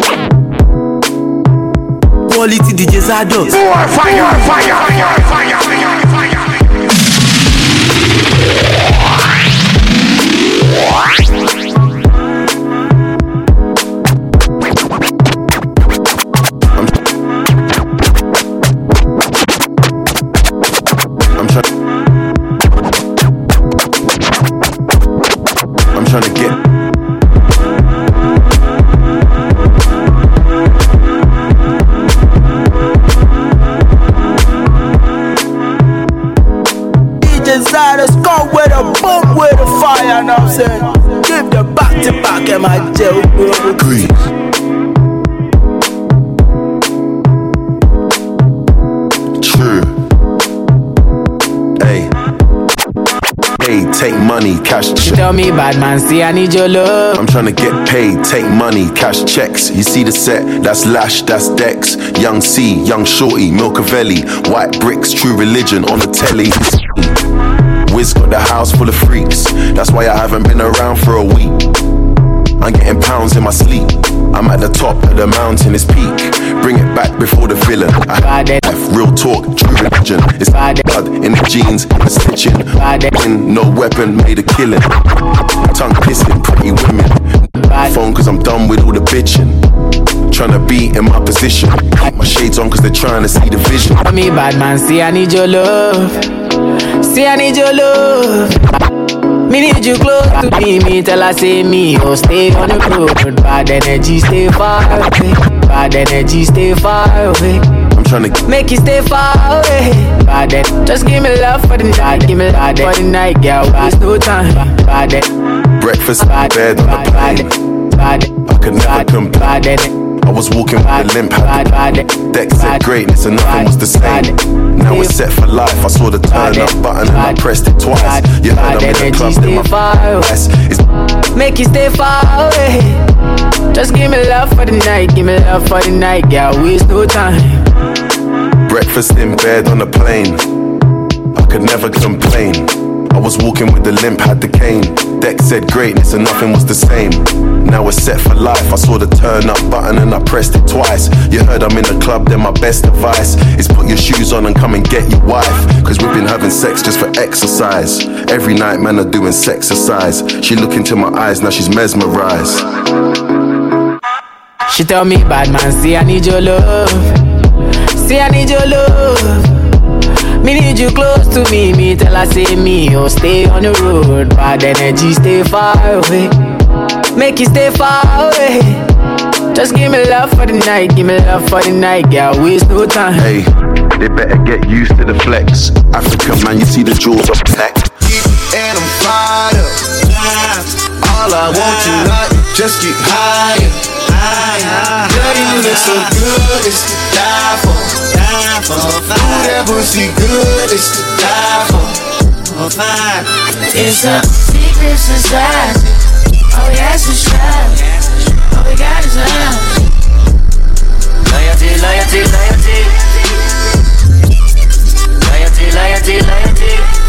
Quality DJs are those. Fire, fire, fire, fire, fire, fire. I'm trying to get. Designers come with a boom with a fire, now I'm saying. Give the back to back in my jail, bro. Grease. True. Hey. Hey, take money, cash check. Tell me, bad man, see I need your love. I'm trying to get paid, take money, cash checks. You see the set, that's Lash, that's Dex. Young C, Young Shorty, Milcavelli. White bricks, True Religion on the telly. Wiz got the house full of freaks. That's why I haven't been around for a week. I'm getting pounds in my sleep. I'm at the top of the mountain, it's peak. Bring it back before the villain. I have real talk, True Religion. It's blood in the jeans, the stitching. No weapon made a killing. Tongue kissing, pretty women. Phone cause I'm done with all the bitching. Tryna be in my position. Keep my shades on cause they're trying to see the vision. Tell me, bad man, see I need your love. See I need your love. Me need you close to me till I say me. Oh, stay on the road. Bad energy, stay far away. Bad energy, stay far away. I'm tryna make you stay far away. Bad just give me love for the night. Give me love for the night, girl. Waste no time. Bad breakfast, bed on the plane. I could never complain. I was walking with a limp, had the deck said greatness and nothing was the same. Now it's set for life, I saw the turn up button and I pressed it twice. You heard I'm in the club, then my make you stay far away. Just give me love for the night, give me love for the night, girl, waste no time. Breakfast in bed on the plane, I could never complain. I was walking with the limp, had the cane. Deck said greatness and nothing was the same. Now it's set for life, I saw the turn up button and I pressed it twice. You heard I'm in the club, then my best advice is put your shoes on and come and get your wife. Cause we've been having sex just for exercise. Every night man are doing sexercise. She look into my eyes, now she's mesmerized. She tell me, bad man, see I need your love. See I need your love. Me need you close to me till I say me. Oh, stay on the road, bad energy, stay far away. Make you stay far away. Just give me love for the night, give me love for the night, girl, waste no time. Hey, they better get used to the flex. African man, you see the jewels up packed. And I'm fired up. all I want tonight. Just get higher, higher. Girl, you look so good, it's to die for, die for. Ooh, that pussy good, it's to die for. It's a secret society. All we ask is trust. All we got is love. Loyalty, loyalty, loyalty. Loyalty, loyalty, loyalty.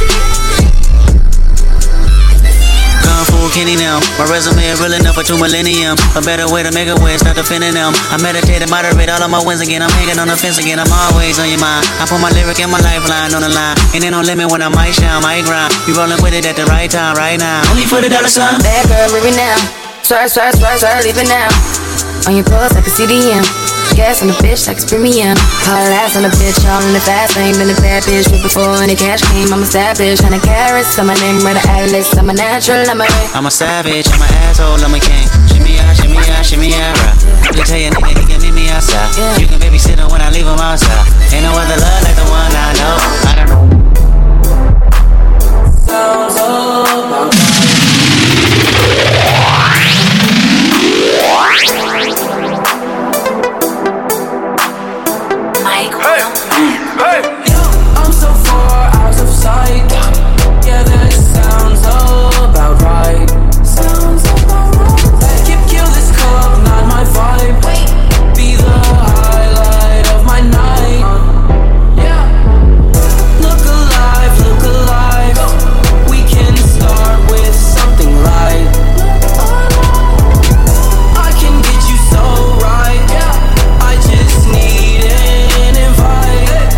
Kung Fu Kenny now. My resume is real enough for 2 millennium. A better way to make a way, start defending them. I meditate and moderate all of my wins again. I'm hanging on the fence again. I'm always on your mind. I put my lyric and my lifeline on the line. And ain't no limit when I might shine, might grind. You rolling with it at the right time, right now. Only for the dollar sign. Bad girl, leave it now. Swear, swear, swear, swear, leave it now. On your clothes like a CDM. Gas on the bitch like it's premium. Hard ass on the bitch, all in the fast lane. Been a bad bitch with before any cash came. I'm established, 100 carats. I'm my name, right Atlas. I'm a natural, I'm a savage, I'm an asshole, I'm a king. Shimmy out, shimmy out, shimmy out, right. You tell your nigga he can meet me outside. You can babysit him when I leave him outside. Ain't no other love like the one I know. I don't know. Sounds all about I'm so far out of sight. Yeah, that sounds all about right. Sounds about right. Kill this club, not my vibe. Be the highlight of my night. Yeah. Look alive, look alive. We can start with something light. I can get you so right. I just need an invite.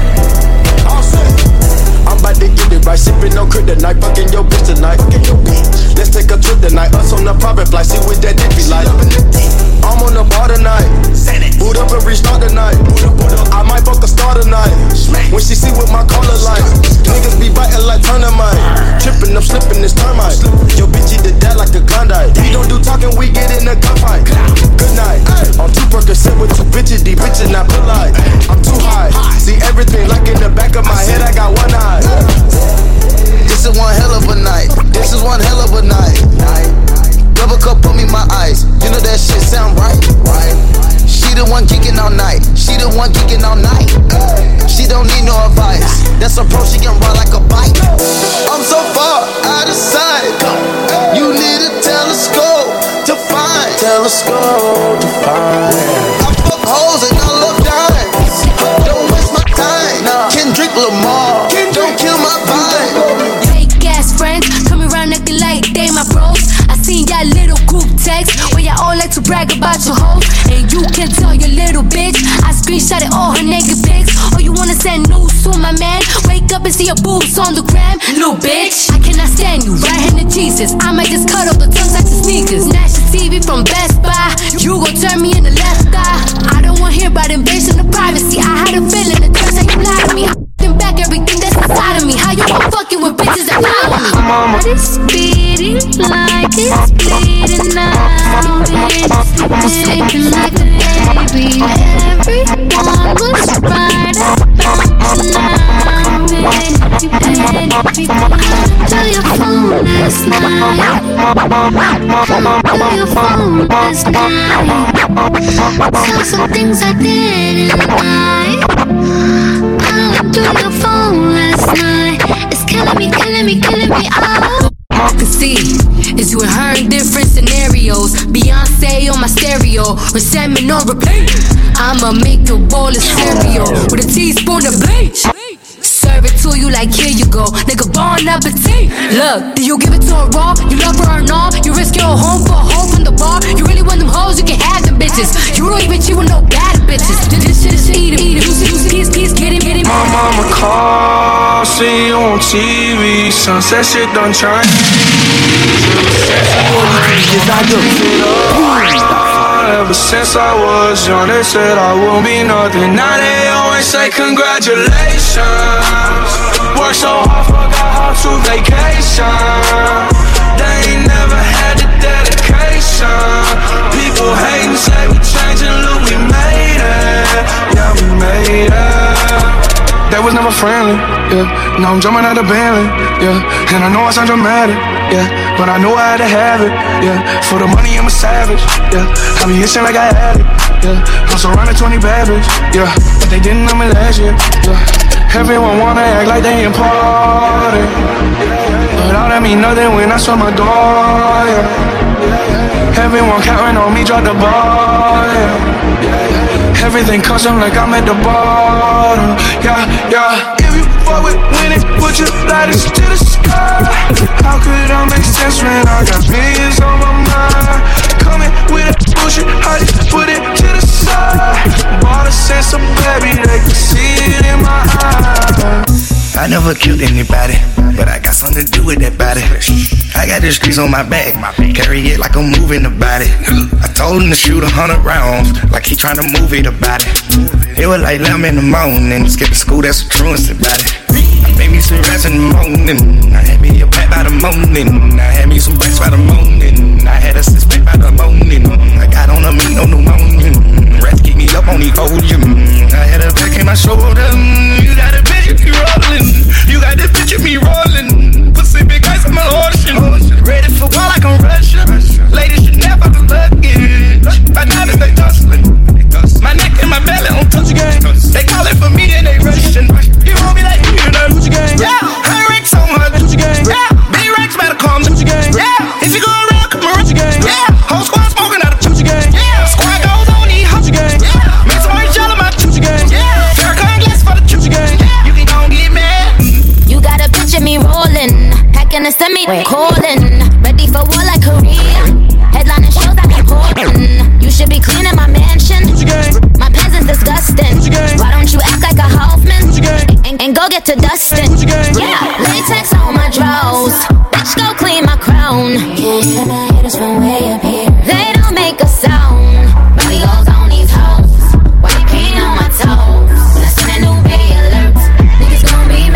I'm about to get it right, sipping no kryptonite, fucking your bitch tonight. Let's take a trip tonight, us on the private flight, see what that dick be like. I'm on the bar tonight, boot up and restart tonight. I might fuck a star tonight, when she see what my color like. Niggas be biting like dynamite, tripping, I'm slipping this termite. Your bitch eat the dad like a Klondike. We don't do talking, we get in a gunfight. Good night, on 2 Percocet with 2 bitches, these bitches not polite. I'm too high, see everything like in the back of my head, I got one eye. This is one hell of a night. This is one hell of a night. Double cup, put me my ice. You know that shit sound right. She the one geeking all night. She the one geeking all night. She don't need no advice. That's a pro, she can run like a bike. I'm so far out of sight. You need a telescope to find. Telescope to find. I fuck hoes and I love dimes. Don't waste my time. Kendrick Lamar. Don't kill my vibe. Fake ass friends coming around acting like they my bros. I seen y'all little group text where y'all all like to brag about your hoes. And you can tell your little bitch I screenshotted all her naked pics. Or you wanna send news to my man? Wake up and see your boobs on the gram, little bitch. I cannot stand you, right-handed Jesus. I might just cut off the tongues out your sneakers. National TV from Best Buy, you gon' turn me in the left eye. I don't wanna hear about invasion of privacy. I had a feeling the church that you lied to me. Back everything that's inside of me. How you gon' fucking with bitches that lie on me? Heart is beating like it's bleeding now. I'm sleeping like a baby. Everyone was right about now. Tell your phone last night. Tell your phone last night. Tell some things I didn't like. Through your phone last night. It's killing me, killing me, killing me. All I can see is you and her in different scenarios. Beyonce on my stereo, resentment on repeat. I'ma make your bowl of cereal with a teaspoon of bleach. Serve it to you like here you go, nigga, bon appetit. Look, do you give it to her raw? You love her or not? You risk your home for a hoe from the bar? You really want them hoes? You can have them bitches. You don't even cheat with no bad bitches. This shit is eat it, peace, get it. My mama call, see you on TV. Sunset shit done changed. Ever since I was young, they said I won't be nothing. Now they always say congratulations. Worked so hard, forgot how to vacation. They ain't never had the dedication. People hating, say we changing, look, we made it. Yeah, we made it. They was never friendly, yeah. Now I'm jumping out the Bentley, yeah. And I know I sound dramatic, yeah. But I know I had to have it, yeah. For the money, I'm a savage, yeah. I be itching like I had it, yeah. I'm surrounded 20 bad bitches, yeah. But they didn't know me last year, yeah. Everyone wanna act like they important, but all that mean nothing when I saw my door, yeah. Everyone counting on me, drop the ball, yeah. Everything custom like I'm at the bottom, yeah, yeah. If you fuck with winning, put your lighters to the sky. How could I make sense when I got millions on my mind? Coming with that bullshit, I just put it to the side. Bought a sense of baby, they can see it in my eyes. I never killed anybody, but I got something to do with that body. I got the streets on my back, carry it like I'm moving the body. I told him to shoot 100 rounds, like he tryna move it about it. It was like 11 in the morning, skipping school, that's a truancy about it. I made me some rats in the morning, I had me a pack by the morning. I had me some bites by the morning, I had a 6-pack by the morning. I got on a meat, no pneumonia, rats keep me up on the podium. I had a back in my shoulder, you got a bitch if you rollin'. You got this bitch of me rolling, Pacific ice on my ocean. Ready for war like I'm Russian. Ladies should never the luggage. By now they tussling. My neck and my belly on touch again. They call it for me and they rushing. You want me like you know Gucci gang? Yeah, her racks on her Gucci gang. Yeah, big racks better come Gucci gang. Yeah, if you go around, come around Gucci gang. Yeah, whole squad smoking out of Gucci gang. Yeah, squad goes on the Gucci gang. Yeah, make some orange jello my Gucci gang. Yeah, Farrakhan glass for the Gucci gang. You can go and get mad. You got a picture me rolling, hacking a semi calling, ready for war like Korea. Headlining shows I keep holding. You should be cleaning my mansion. My pants is disgusting. Why don't you act like a Hoffman and go get to dusting? Yeah, latex on my drawers. Bitch, go clean my crown. Can't hear my haters from way up here. They don't make a sound. Body goes on these hoes. Why you peeing on my toes? When I send a new bay alert, niggas gon' be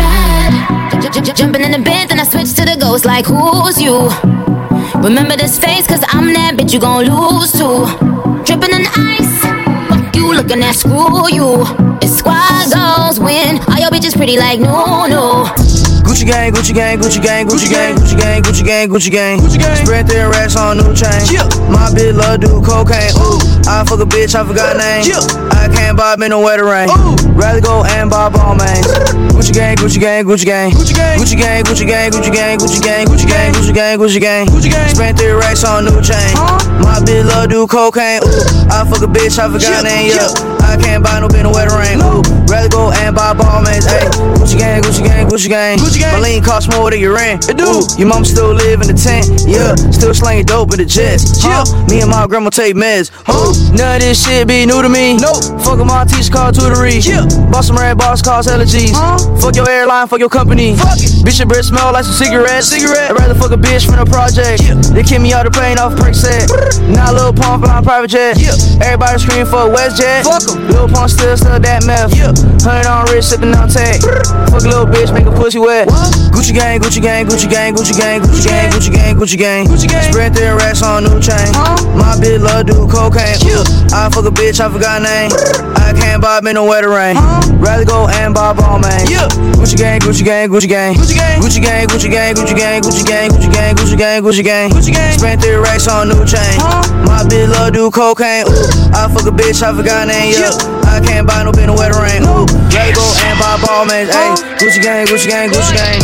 mad. Jumping in the bed, then I switch to the ghost like who's you? Remember this face, cause I'm that bitch you gon' lose to. Drippin' in ice, fuck you looking at screw you. It's squad goals win, all your bitches pretty like no. Gucci gang, Gucci gang, Gucci gang, Gucci gang, Gucci gang, Gucci gang, Gucci gang. Spread their racks on new chain. My bitch love do cocaine. Ooh, I fuck a bitch, I forgot name. I can't bob in the weather rain. Rather go and bob all mains. Gucci gang, Gucci gang, Gucci gang, Gucci gang, Gucci gang, Gucci gang, Gucci gang, Gucci gang, Gucci gang, Gucci gang, Gucci gang, Gucci gang. Spread their racks on new chain. My bitch love do cocaine. Ooh, I fuck a bitch, I forgot name. Yeah, I can't buy no bin the weather rain. Rather go and bob all mains. Hey, Gucci gang, Gucci gang, Gucci gang. My lean cost more than your rent. It do. Your mom still live in the tent. Yeah, still slanging dope in the jets. Yeah, me and my grandma take meds. None of this shit be new to me. Nope. Fuck with my teacher called tutory. Yeah. Bought some red box cost allergies. Fuck your airline, fuck your company. Fuck it. Bitch, your breath smell like some cigarettes. I'd rather fuck a bitch from the project. Yeah. They kick me out the plane off a perk set. Now Lil Pump flying private jet. Yeah. Everybody scream for a WestJet. Fuck em. Lil Pump still that meth. Yeah. 100 on wrist, sipping on tag. Fuck a little bitch, make a pussy wet. Gucci gang, Gucci gang, Gucci gang, Gucci gang, Gucci gang, Gucci gang, Gucci gang, Gucci gang. Spread their racks on new chain. My bitch love do cocaine. I fuck a bitch, I forgot name. I can't bob in the weather rain. Rather go and bob all main. Gucci gang, Gucci gang, Gucci gang, Gucci gang, Gucci gang, Gucci gang, Gucci gang, Gucci gang, Gucci gang, Gucci gang, Gucci gang, Gucci gang. Spread their racks on new chain. My bitch love do cocaine. I fuck a bitch, I forgot name. I can't buy no bin the weather rain. Rather go and bob all main. Hey, Gucci gang, Gucci gang, Gucci gang.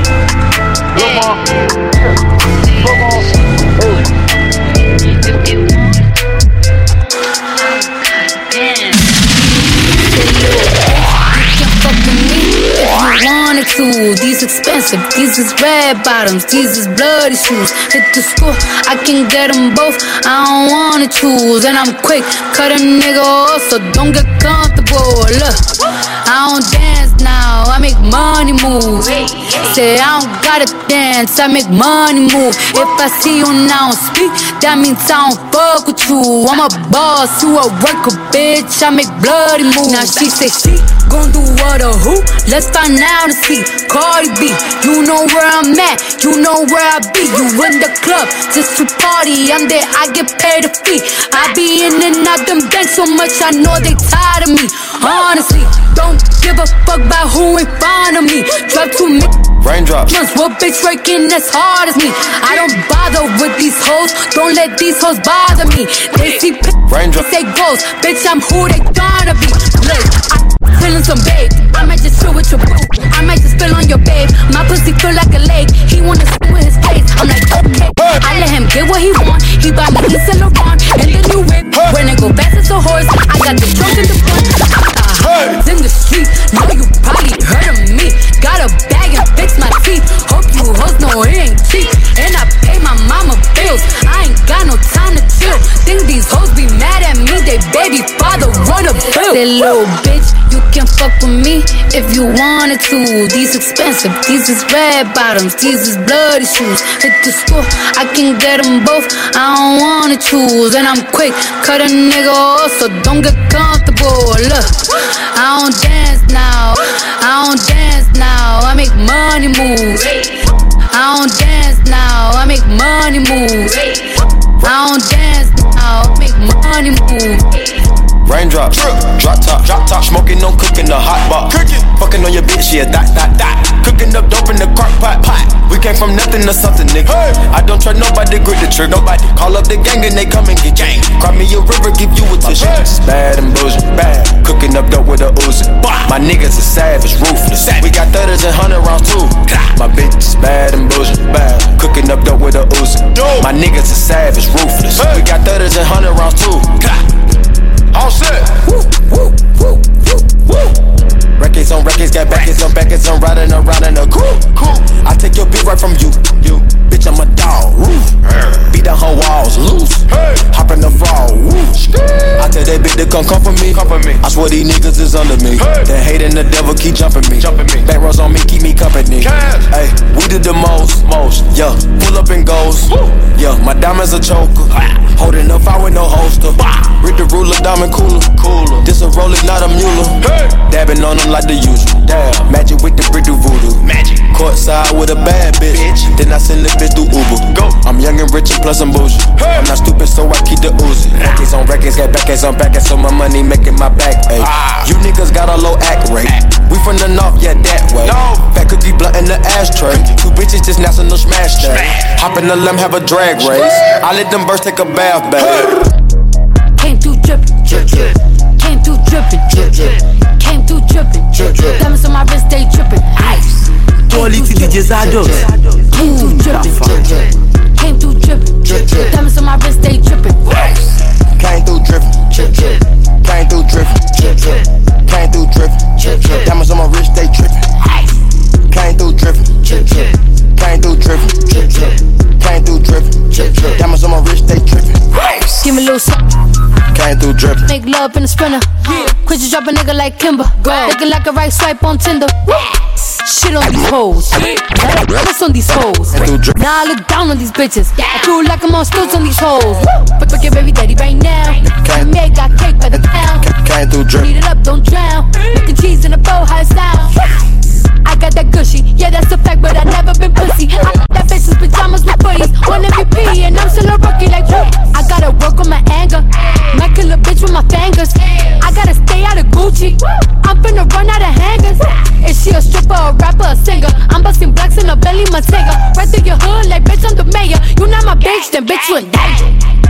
Come on. Come on. Wanted to, these expensive, these is red bottoms, these is bloody shoes. Hit the school, I can get them both, I don't wanna choose. And I'm quick, cut a nigga off, so don't get comfortable. Look, I don't dance now, I make money move. Say I don't gotta dance, I make money move. If I see you now speak, that means I don't fuck with you. I'm a boss, you a worker, bitch, I make bloody moves. Now she say she Gon' do what or who? Let's find out and see. Cardi B, you know where I'm at, you know where I be. You in the club just to party, I'm there, I get paid a fee. I be in and out them banks so much, I know they tired of me. Honestly, don't give a fuck about who in front of me. Drop to me. Raindrops. What bitch working as hard as me? I don't bother with these hoes. Don't let these hoes bother me. They see Raindrops. They ghost. Bitch, I'm who they gonna be. Look, I'm feeling some babe. I might just chill with your boo. I might just spill on your babe. My pussy feel like a lake. He wanna swim with his face. I'm like, okay. I let him get what he want. He buy me East and Laurent and the new whip. When I go fast as a horse, I got the trunk in the front. In the street, know you probably heard of me. Got a bag and fix my teeth. Hope you hoes know it ain't cheap. And I pay my mama bills. I ain't got no time to chill. Think these hoes be mad at me. They baby father run a bill. That little bitch, you can fuck with me if you wanted to. These expensive, these is red bottoms, these is bloody shoes. Hit the store, I can get them both. I don't wanna choose. And I'm quick, cut a nigga off, so don't get comfortable. Look, I don't dance now, I don't dance now, I make money moves. I don't dance now, I make money moves. I don't dance now, I make money moves. Raindrops, drop top, smoking on cooking the hot pot. Fucking on your bitch, yeah, that. Cooking up dope in the crock pot. We came from nothing to something, nigga. I don't try nobody, grip the trigger. Nobody call up the gang and they come and get gang. Cry me a river, give you a tissue. Bad and bullshit, bad. Cooking up dope with a Uzi. My niggas are savage, ruthless. We got 30s and 100 rounds too. My bitch is bad and bullshit, bad. Cooking up dope with a Uzi. My niggas are savage, ruthless. We got 30s and 100 rounds too. All set. Woo, woo, woo, woo, woo. Records on records, got backers on backers. I'm riding around in a cool. I take your beat right from you. Bitch, I'm a dog. Beat down her walls, loose. Hop in the fall. I tell that bitch to come for me. I swear these niggas is under me. They hating the devil keep jumping me. Back rows on me, keep me company. Hey, we did the most. Yeah, pull up and goes. Yeah, my diamonds a choker. Holding up, I with no holster. Read the ruler, diamond cooler. This a roller, not a mule. Dabbing on them like the usual. Magic with the brick do voodoo. Courtside with a bad bitch. Then I send the bitch through Uber. I'm young and rich and plus I'm bougie. I'm not stupid, so I keep the Uzi. Records on records, got backers on backers, so my money making my back ache. You niggas got a low act rate. We from the north, yeah, that way. Fat cookie blunt in the ashtray. Two bitches just national smash day. Hop in the limb, have a drag race. I let them birds take a bath, babe. Came through drippin', came through drippin', came through drippin'. Diamonds on my wrist, they drippin'. Ice. Quality DJs are those. Came through drippin', came through drippin'. Diamonds on my wrist, they drippin'. Ice. Came through drippin', came through drippin', came through drippin'. Diamonds on my wrist, they drippin'. Came through drippin', came through drippin', came through drippin'. Diamonds on my wrist, they drippin'. Give me a little something. Came through drippin'. Make love in a sprinter. Quit you drop a nigga like Kimber. Looking like a right swipe on Tinder. Shit on these hoes. What's on these hoes? Now I look down on these bitches. I feel like I'm on stilts on these hoes. But your baby daddy right now. Meg got cake by the pound. Came through drippin'. Eat it up, don't drown. Making cheese in a bow, high style. I got that gushy, yeah, that's a fact, but I never been pussy. I got that bitch's pajamas with footies, on MVP, and I'm still a rookie like whoop. I gotta work on my anger, might kill a bitch with my fingers. I gotta stay out of Gucci, I'm finna run out of hangers. Is she a stripper, a rapper, a singer? I'm busting blacks in a belly, Montega. Right through your hood like bitch, I'm the mayor. You not my bitch, then bitch, you in danger.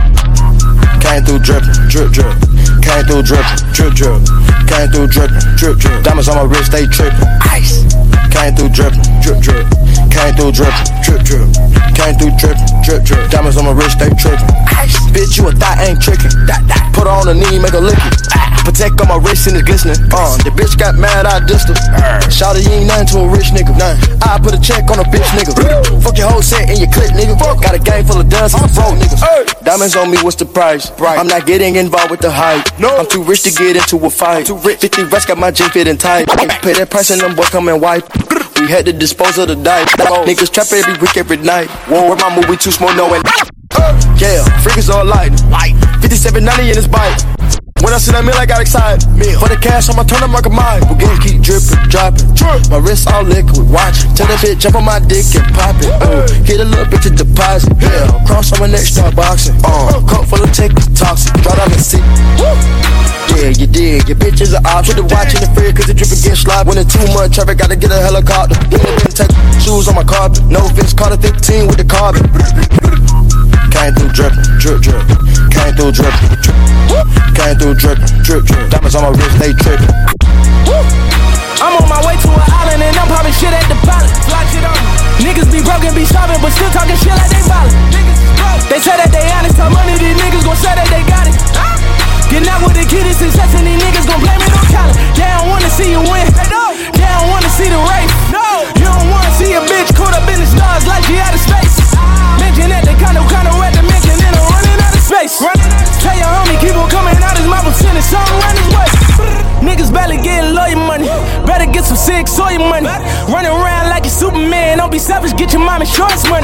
Came through drippin', drip drip. Came through drippin', drip drip. Came through drippin', drip drip. Diamonds on my wrist, they trippin'. Ice. Came through drippin', drip drip. Came through drippin', drip drip. Came through drippin', drip drip. Diamonds on my wrist, they trippin'. Ice. Bitch, you a thot, ain't trickin'. Put her on the knee, make her lick it. Protect on my wrist and it's glistening. The bitch got mad, I dissed her. Shawty, you ain't nothing to a rich nigga. I put a check on a bitch nigga. Fuck your whole set in your clip, nigga. Got a gang full of duns, I'm broke niggas. Diamonds on me, what's the price? I'm not getting involved with the hype. I'm too rich to get into a fight. 50 rest got my jeans fitting tight. Pay that price and them boys come and wipe. We had to dispose of the dice. Niggas trap every week, every night. Where my movie too small, no and yeah, freakers all light. 5790 in his bike. When I see that meal, I got excited. For the cash, I'ma turn up like a mile. Again, keep dripping, dropping. My wrist all liquid, watch. Tell that bitch, jump on my dick and pop it. Get a little bitch a deposit. Yeah, cross on my neck, start boxing. Cup full of take toxic. Right on the seat. Yeah, you dig. Your bitch is an op. Put the watch in the fridge, cause the drip get sloppy. When it's too much traffic, gotta get a helicopter. Then take shoes on my carpet. No Vince Carter 15 with the carbon. Came through drippin', drip, drip. Came through drippin', drip. Came through drippin', drip, drip. Diamonds on my wrist, they trippin'. I'm on my way to an island and I'm popping shit at the pilot. Fly shit on. Niggas be broken, be starving, but still talking shit like they violent. They say that they honest, how money these niggas gon' say that they got it. Getting out with the kid is success and these niggas gon' blame it on talent. They don't wanna see you win. They don't wanna see the race. You don't wanna see a bitch caught up in the stars like she out of space. Mention that they kinda at the mention and I'm running out of space. Tell your homie keep on coming out his mouth and sending something around his way. Niggas barely getting lawyer money. Better get some sick soy money. Running around like a Superman. Don't be selfish, get your mom insurance money.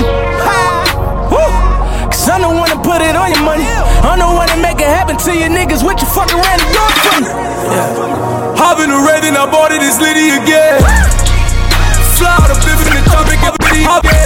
Cause I'm the one to put it on your money. I'm the one to make it happen to you niggas. What you fucking ran the door for me? Hop in the red and I bought it, it's Liddy again. Fly out the bib in the topic, everybody hop in.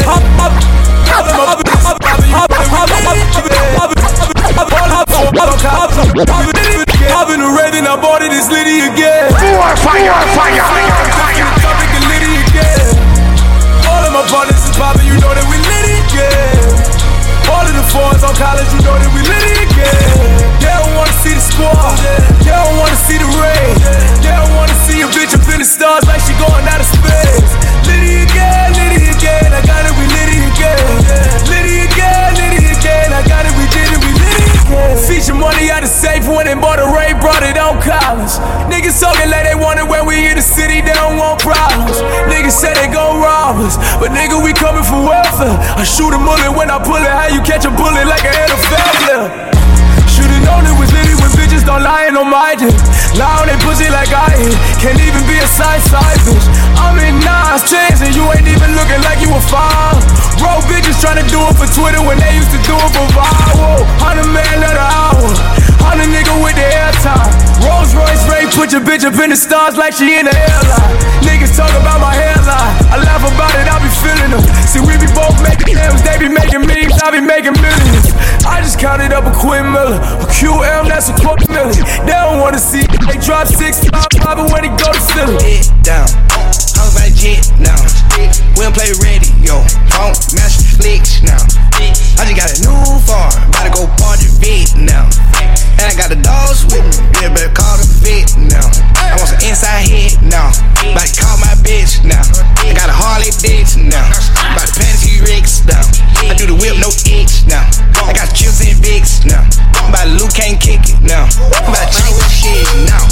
Hop in the red and I bought it, it's Liddy again. Fire. Topic and Liddy again. All of my partners is poppin', you know that we Liddy again. All of the fours on college, you know that we Liddy again. They don't wanna see the squad, they don't wanna see the rain. They don't wanna see a bitch up in the stars like she going out of space. Liddy again, I got it, we Liddy again. Liddy again, I got it, we did it, we Liddy again. Feature money out of safe when they bought a Ray, brought it on college. Niggas talking like they want it when we in the city, they don't want problems. Niggas say they gon' rob us, but nigga, we coming for welfare. I shoot a bullet when I pull it, how you catch a bullet like an NFL player? Should've known it was Liddy when bitches don't lying on my dick. Lie on they pussy like I ain't. Can't even be a side bitch. I'm in 9 chains and you ain't even looking like you a file. Bro, bitches tryna do it for Twitter when they used to do it for viral. 100 man at an hour. 100 nigga with the airtime. Rolls Royce Ray, put your bitch up in the stars like she in the airline. Niggas talk about my hairline. I laugh about it, I be feeling them. See, we be both making M's, they be making memes, I be making millions. I just counted up a Quinn Miller, a QM, that's a quarter million. They don't wanna see it, they drop 6 5 when they go to Philly. Head down, house by jet now. We don't play radio, don't match flicks now. I just got a new farm, about to go party vid now. And I got the dogs with me, yeah, better call the vet now. I want some inside head now, about to call my bitch now. I got a Harley bitch now, about to pan T-Rex now. I do the whip, no itch now. I got chips and Vicks now. I'm about to Luke can't kick it now. I'm about to change this shit now.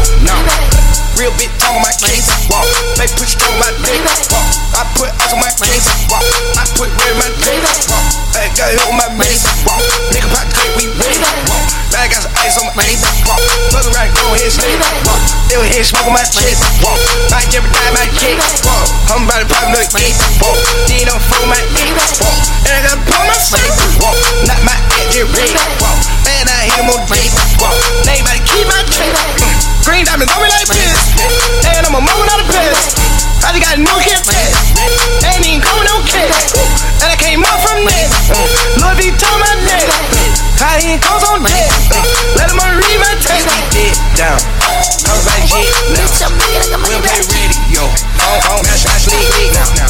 Real bitch talk on my case, walk. They put you on my dick, walk. I put ice on my case, walk. I put red in my dick, walk. I got hit on my mace, walk. Nigga pop cake, we ready, walk. Now I got some ice on my face, walk. Fuck around, go ahead, sleep, walk. They was here smoking my chest, walk. I never die my kick, walk. I'm about to pop another cake, walk. Then don't fool my dick, walk. And I got to pull my face, walk. Not my head, get red, walk. Man, I hear more dick, walk. They about to keep my trick, green diamonds on me like this. And I'm a mama, not a piss. I just got a new hit test. Ain't even coming no kick. And I came up from this. Louis Vuitton my neck. I ain't comes on deck. Let him read my text. Get down. I was like, G, now. We'll play radio. On match, I sleep now.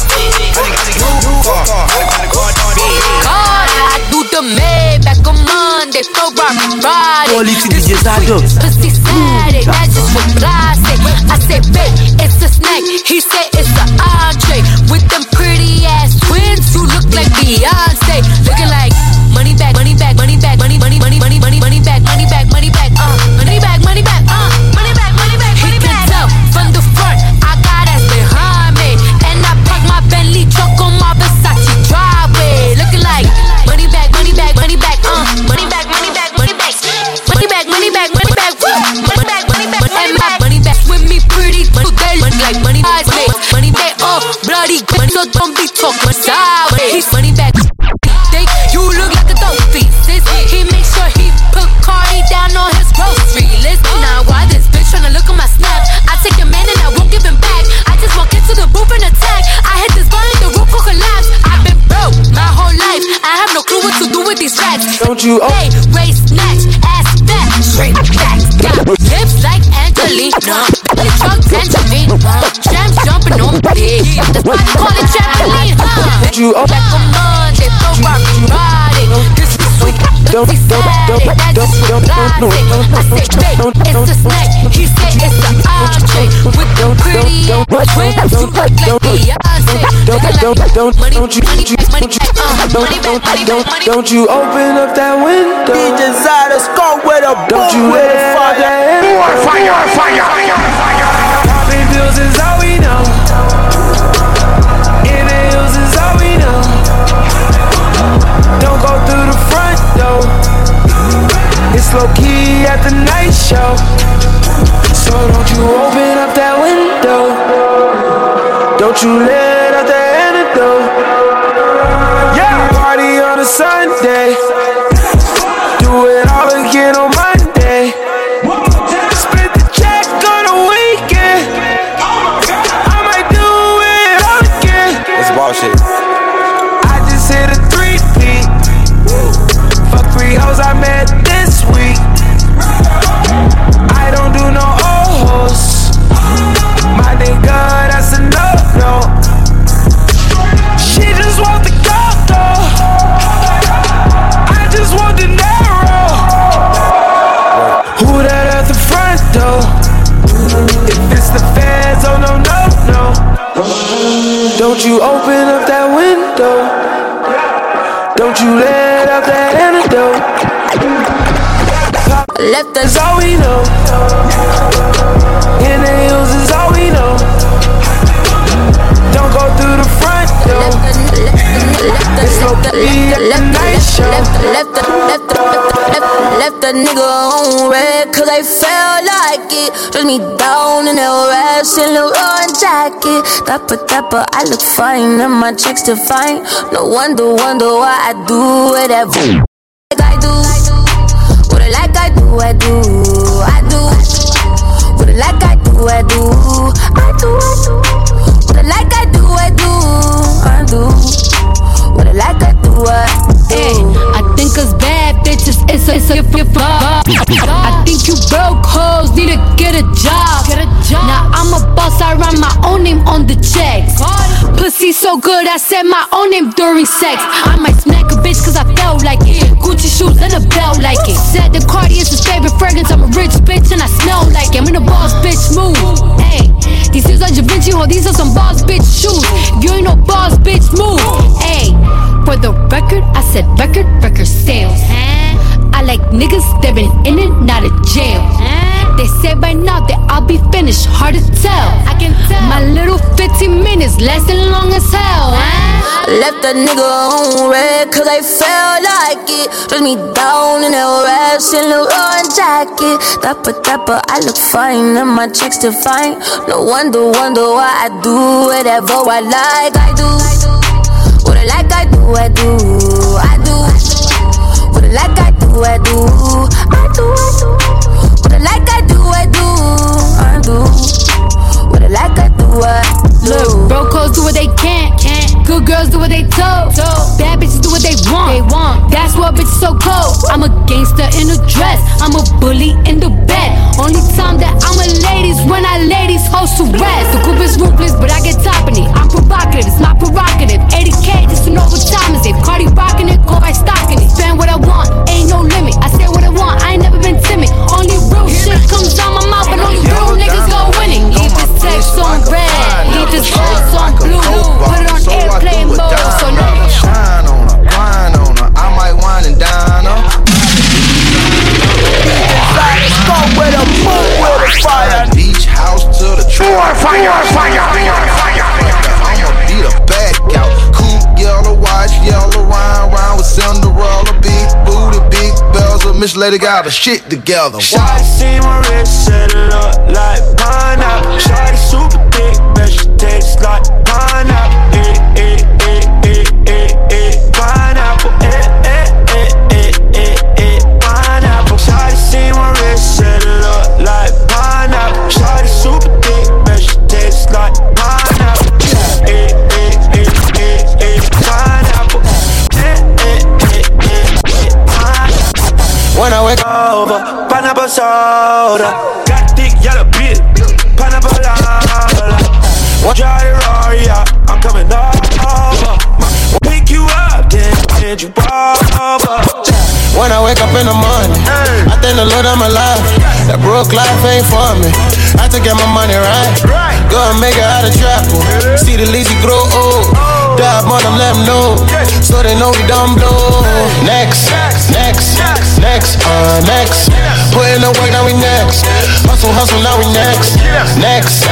I do the Maybach on Monday for rock Friday. Politique DJ Pussy Saturday, I just reply. I say, babe, it's a snack. He said it's an entree with them pretty ass twins who look like Beyonce, looking like money back, money back, money back, money back, money back, money back, money back, money back, money back, money back, money back. He can tell from the front I got ass behind me, and I park my Bentley truck on my Versace driveway, looking like money back, money back, money back, money back, money back, money back, money back, money back, money back, money back, money back, and my money back with me pretty, money like money back, money back, bloody money, so don't be talking sideways. He's money back. You look like a dope piece. He make sure he put Cardi down on his grocery list. Don't you Hey, race snatch, ass fat, straight back. Got lips like Angelina, drunk tangerine, jam jumping on big. That's why they call it trampoline, Don't you like a Monday, so rock and ride it. This is sweet, don't I say, babe, it's a snack. He say it's an entree with the pretty twins. You look like Beyonce. Don't you open up that window? DJ Zardis, go with a Don't you let it fire. Popping pills is all we know. Inhales is all we know. Don't go through the front door. It's low key at the night show. So don't you open up that window. Don't you let out the antidote. Yeah, party on a Sunday. Do it all again on Monday. Split the check on the weekend. I might do it all again. That's bullshit. I just hit a 3-peat. Fuck 3 hoes I met this week. I don't do no old hoes. My nigga, that's a no-no. She just want the gold though. I just want the narrow. Who that at the front door? If it's the feds, oh no, no, no. Don't you open up that window. Don't you let out that antidote. Left is all we know. In the hills is all we know. Don't go through the front door. It's low key at the night show. Left the nigga on red, cause I felt like it. Dress me down in that rash and Leroy jacket. Dapper, I look fine, and my checks define. No wonder why I do whatever like I do. What I like I do. What I like I do. What I like I do. What I like I do. Hey, I think us bad bitches, it's a fuck. I think you broke hoes need to get a job. Now I'm a boss, I write my own name on the checks. Pussy so good, I said my own name during sex. I might smack a bitch cause I felt like it. Gucci shoes and a belt like it. Said the Cardi is his favorite fragrance. I'm a rich bitch and I smell like it. I'm in a boss bitch mood. Hey, these shoes are Da Vinci, ho, these are some boss bitch shoes. If you ain't no boss bitch move. Hey, for the record, I said record sales. I like niggas that been in and out of jail. They say by now that I'll be finished, hard to tell. I can tell. My little 15 minutes lasting long as hell. Left that nigga on red, cause I felt like it. Dress me down in that rash and Leroy jacket. Dapper, I look fine, and my checks define. No wonder why I do whatever I like I do. What I like I do. What I like I do. What I like I do. What I like I do. Look, broke hoes do what they can't. Good girls do what they told. Bad bitches do what they want. That's what bitches so cold. I'm a gangster in a dress. I'm a bully in the bed. Only time that I'm a ladies when I lay these hoes to rest. The group is ruthless, but I get top in it. I'm provocative, it's my prerogative. 80K just to know what time is it. Cardi rocking it, go by stocking it. Spend what I want, ain't no limit. I say what I want, I ain't never been timid. Only real shit comes out my mouth, and only real niggas go winning. Keep this text on red, keep this text on blue. Put it on airplane mode, so no. Shine on her, wine on her. I might wine and dine her. Go with a boom with a fire. Beach house to the tree. Fire. I'ma beat a back out. Coupe, yellow, watch, yellow, round with Cinderella. Big booty, big bells. Miss Lady got her shit together. Shawty see my wrist, said it look like pineapple. Shawty super thick, but she tastes like pineapple. Pineapple, pineapple. Shawty see my wrist, said it look like pineapple. Shawty super thick, but she tastes like pineapple. Pineapple, pineapple. up in the morning, I thank the Lord I'm alive. That broke life ain't for me. I had to get my money right. Go and make it out of trap. See the lazy grow old. Dive on them, let them know. So they know we done blow. Next. Put in the work, now we next. Hustle, now we next. Next.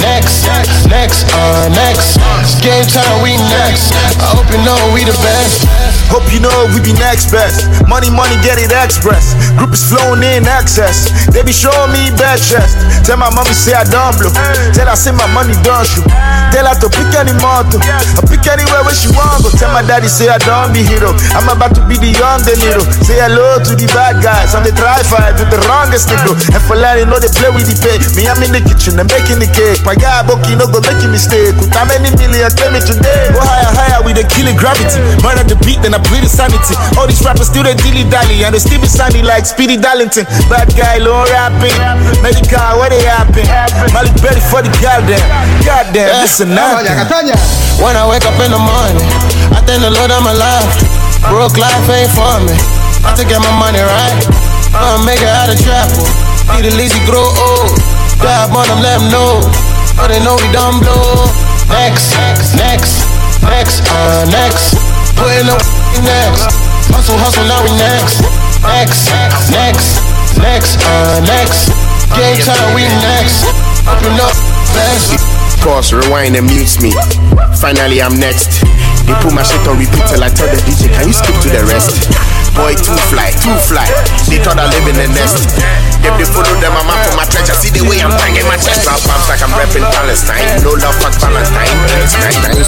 Game time, we next. I hope you know we the best. Hope you know we be next best. Money, get it express. Group is flowing in access. They be showing me bad chest. Tell my mommy say I don't blow. Tell her say my money don't shoot. Tell her to pick any motto. I pick anywhere where she want go. Tell my daddy say I don't be hero. I'm about to be the young De Niro. Say hello to the bad guys. I'm the try-fight with the wrongest nigga. And for that you know they play with the pay. Me I'm in the kitchen and baking the cake. My guy Boki no go make a mistake. With how many million tell me today. Go higher with the killing gravity. Murder the beat then I bleed insanity. All these rappers still they dilly-dally. And they still be sounding like Speedy Darlington. Bad guy, low rapping. Medical, where they happen? Malik Berry for the goddamn, this and that. When I wake up in the morning, I thank the Lord I'm alive. Broke life ain't for me. I have to get my money right. I'ma make it out of trap. See the lazy grow old. Dive on them, let them know. So they know we done blow. Next. Put in the next. Hustle, now we next. Next. Game time, we next. Up and up, best. Pause, rewind and mute me. Finally, I'm next. They put my shit on repeat till I tell the DJ, can you skip to the rest? Boy, too fly. They thought I live in the nest. If they follow them, I'm up for my treasure. See the way I'm banging my chest. Bounce like I'm repping Palestine. No love, fuck Valentine. And it's night. I'm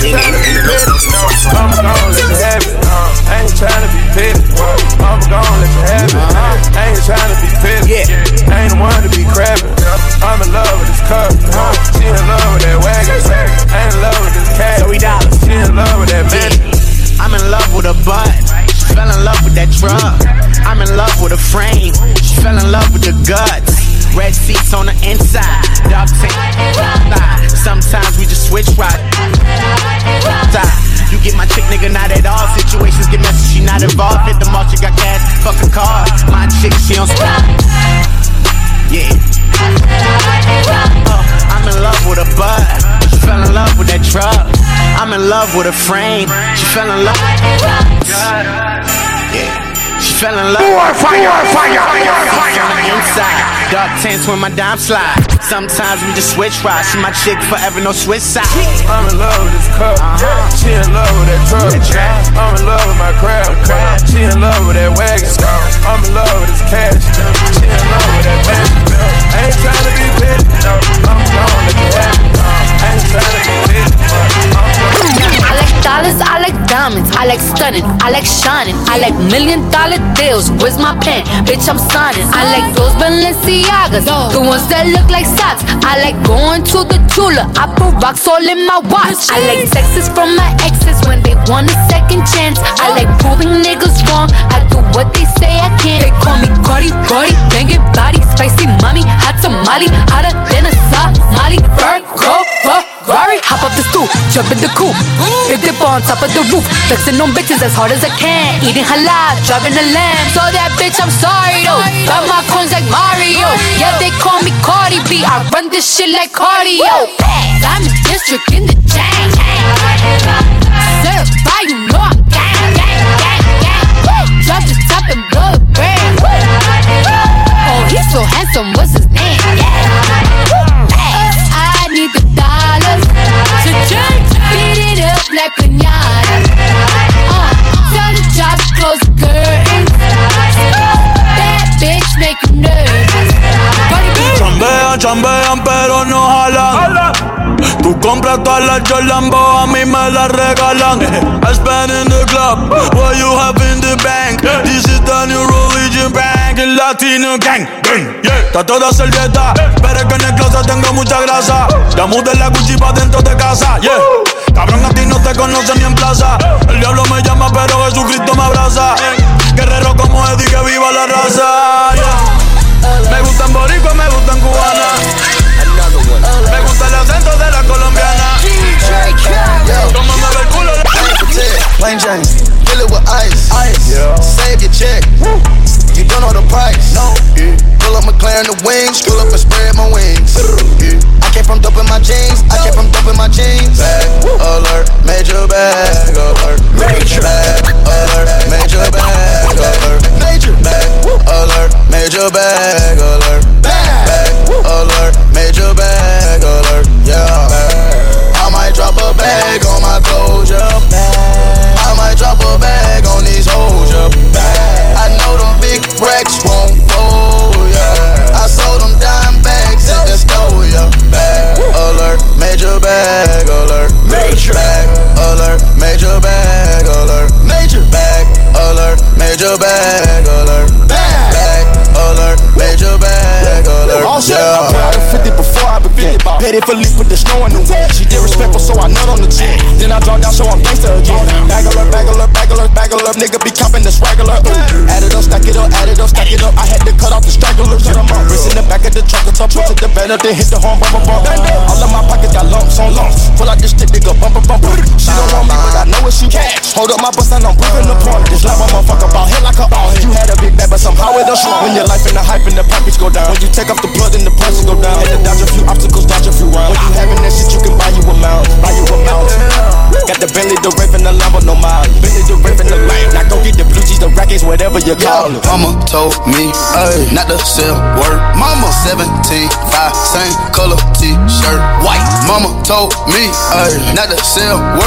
gonna let you have it. I ain't tryna be petty. I'm gonna let you have it. I ain't tryna be petty. I ain't the one to be crabbing. I'm in love with this cup. She in love with that wagon. I ain't in love with this cat. She in love with that man. I'm in love with a butt. She fell in love with that drug. I'm in love with a frame. She fell in love with the guts. Red seats on the inside. Dog tank. Sometimes we just switch right. You get my chick, nigga, not at all. Situations get messy, she not involved. Hit the mall, she got cash, fuck a car. My chick, she on spot. Yeah. I'm in love with a bud. She fell in love with that drug. I'm in love with a frame. She fell in love. Yeah. She fell in love. Fire. Inside. Dark tints when my dime slide. Sometimes we just switch rides. She my chick forever, no switch side. I'm in love with this cup. She in love with that truck. I'm in love with my crowd. She in love with that wagon. I'm in love with this cash. She in love with that man. I ain't tryna be petty. I'm gonna let you have it. I ain't tryna be petty. I like dollars, I like diamonds, I like stunning, I like shining, I like $1 million deals. Where's my pen? Bitch, I'm signing. I like those Balenciagas, the ones that look like socks. I like going to the Tula, I put rocks all in my watch. I like texts from my exes when they want a second chance. I like proving niggas wrong, I do what they say I can't. They call me Cardi, banging body, spicy mommy, hot tamale, hotter than a Somali. Virgo, Ferrari, hop up the stoop, jump in the coupe, big dip on top of the roof, flexing on bitches as hard as I can, eating halal, driving a lamb. So that bitch, I'm sorry though, got my coins like Mario. Yeah, they call me Cardi B, I run this shit like cardio. I'm in district in the chain. Certified, you know I'm gang. Drop the top and blow the brand. Oh, he's so handsome, what's his name? I need the dollars to beat it up like piñata. Tell the job to close the curtains. That bitch make you nervous. Chambean pero no jalan. Tú compras todas las Jolambo, a mí me las regalan. I spend in the club, what you have in the bank. This is the new religion bank, el Latino gang. Está toda servieta, pero es que en el closet tengo mucha grasa. Ya mudé la Gucci pa' dentro de casa, yeah. Cabrón, a ti no te conocen ni en plaza. El diablo me llama, pero Jesucristo me abraza. Guerrero como Eddie, que viva la raza, yeah. Me gustan boricua, me gustan cubana. Me gusta el acento de la colombiana. Como me ve el culo. Plain Jane, fill it with ice. Yeah. Save your check. School up and spread my wings. I came from dope in my jeans. I came from dope in my jeans. Bag alert, major bag alert. Major bag alert, major bag alert. Major bag alert, major bag alert. Bag alert, major bag alert. Yeah. I might drop a bag on my clothes, yeah. I might drop a bag on these hoes, yeah. I know them big racks won't fold, yeah. I sold them dime bags at the store, yeah. Bag alert, major bag alert. Major bag alert, major bag alert. Major bag alert, major bag alert. Bag alert, major bag alert. Yeah. I put out a 50 before I began. Paid it for leak with the snow in the wind. She disrespectful, so I nut on the chin. Then I drop down, so I'm gangster again. Bag alert, bag alert, bag alert, bag alert. Nigga be copping the swagger. Add it up, stack it up, add it up, stack it up. I had to cut off the stragglers. Cut them up. Wrist in the back of the truck, it's up, put to the bed up, then hit the horn, bump, bump, bump. All of my pockets got lumps on lumps. Pull out this stick, nigga, bump, bump, bump. She don't want me, but I know what she wants. Hold up my bust and I'm proving the point. This love, I'm motherfucker about hit like a all. You had a big bag, but somehow it don't show. When your life in the hype and the pockets go down. When you take off the blood and the prices go down. Had to dodge a few obstacles, dodge a few rounds. When you having that shit, you can buy you a mount. Buy you a mount. Got the Bentley, the Raven, the Lambo, no mile. Bentley, the Raven, the Lane. Now go get the blue cheese, the rackets, whatever you call it. Mama told me, not to sell word. Mama 17, 5, same color t-shirt, white. Mama told me, not to sell word.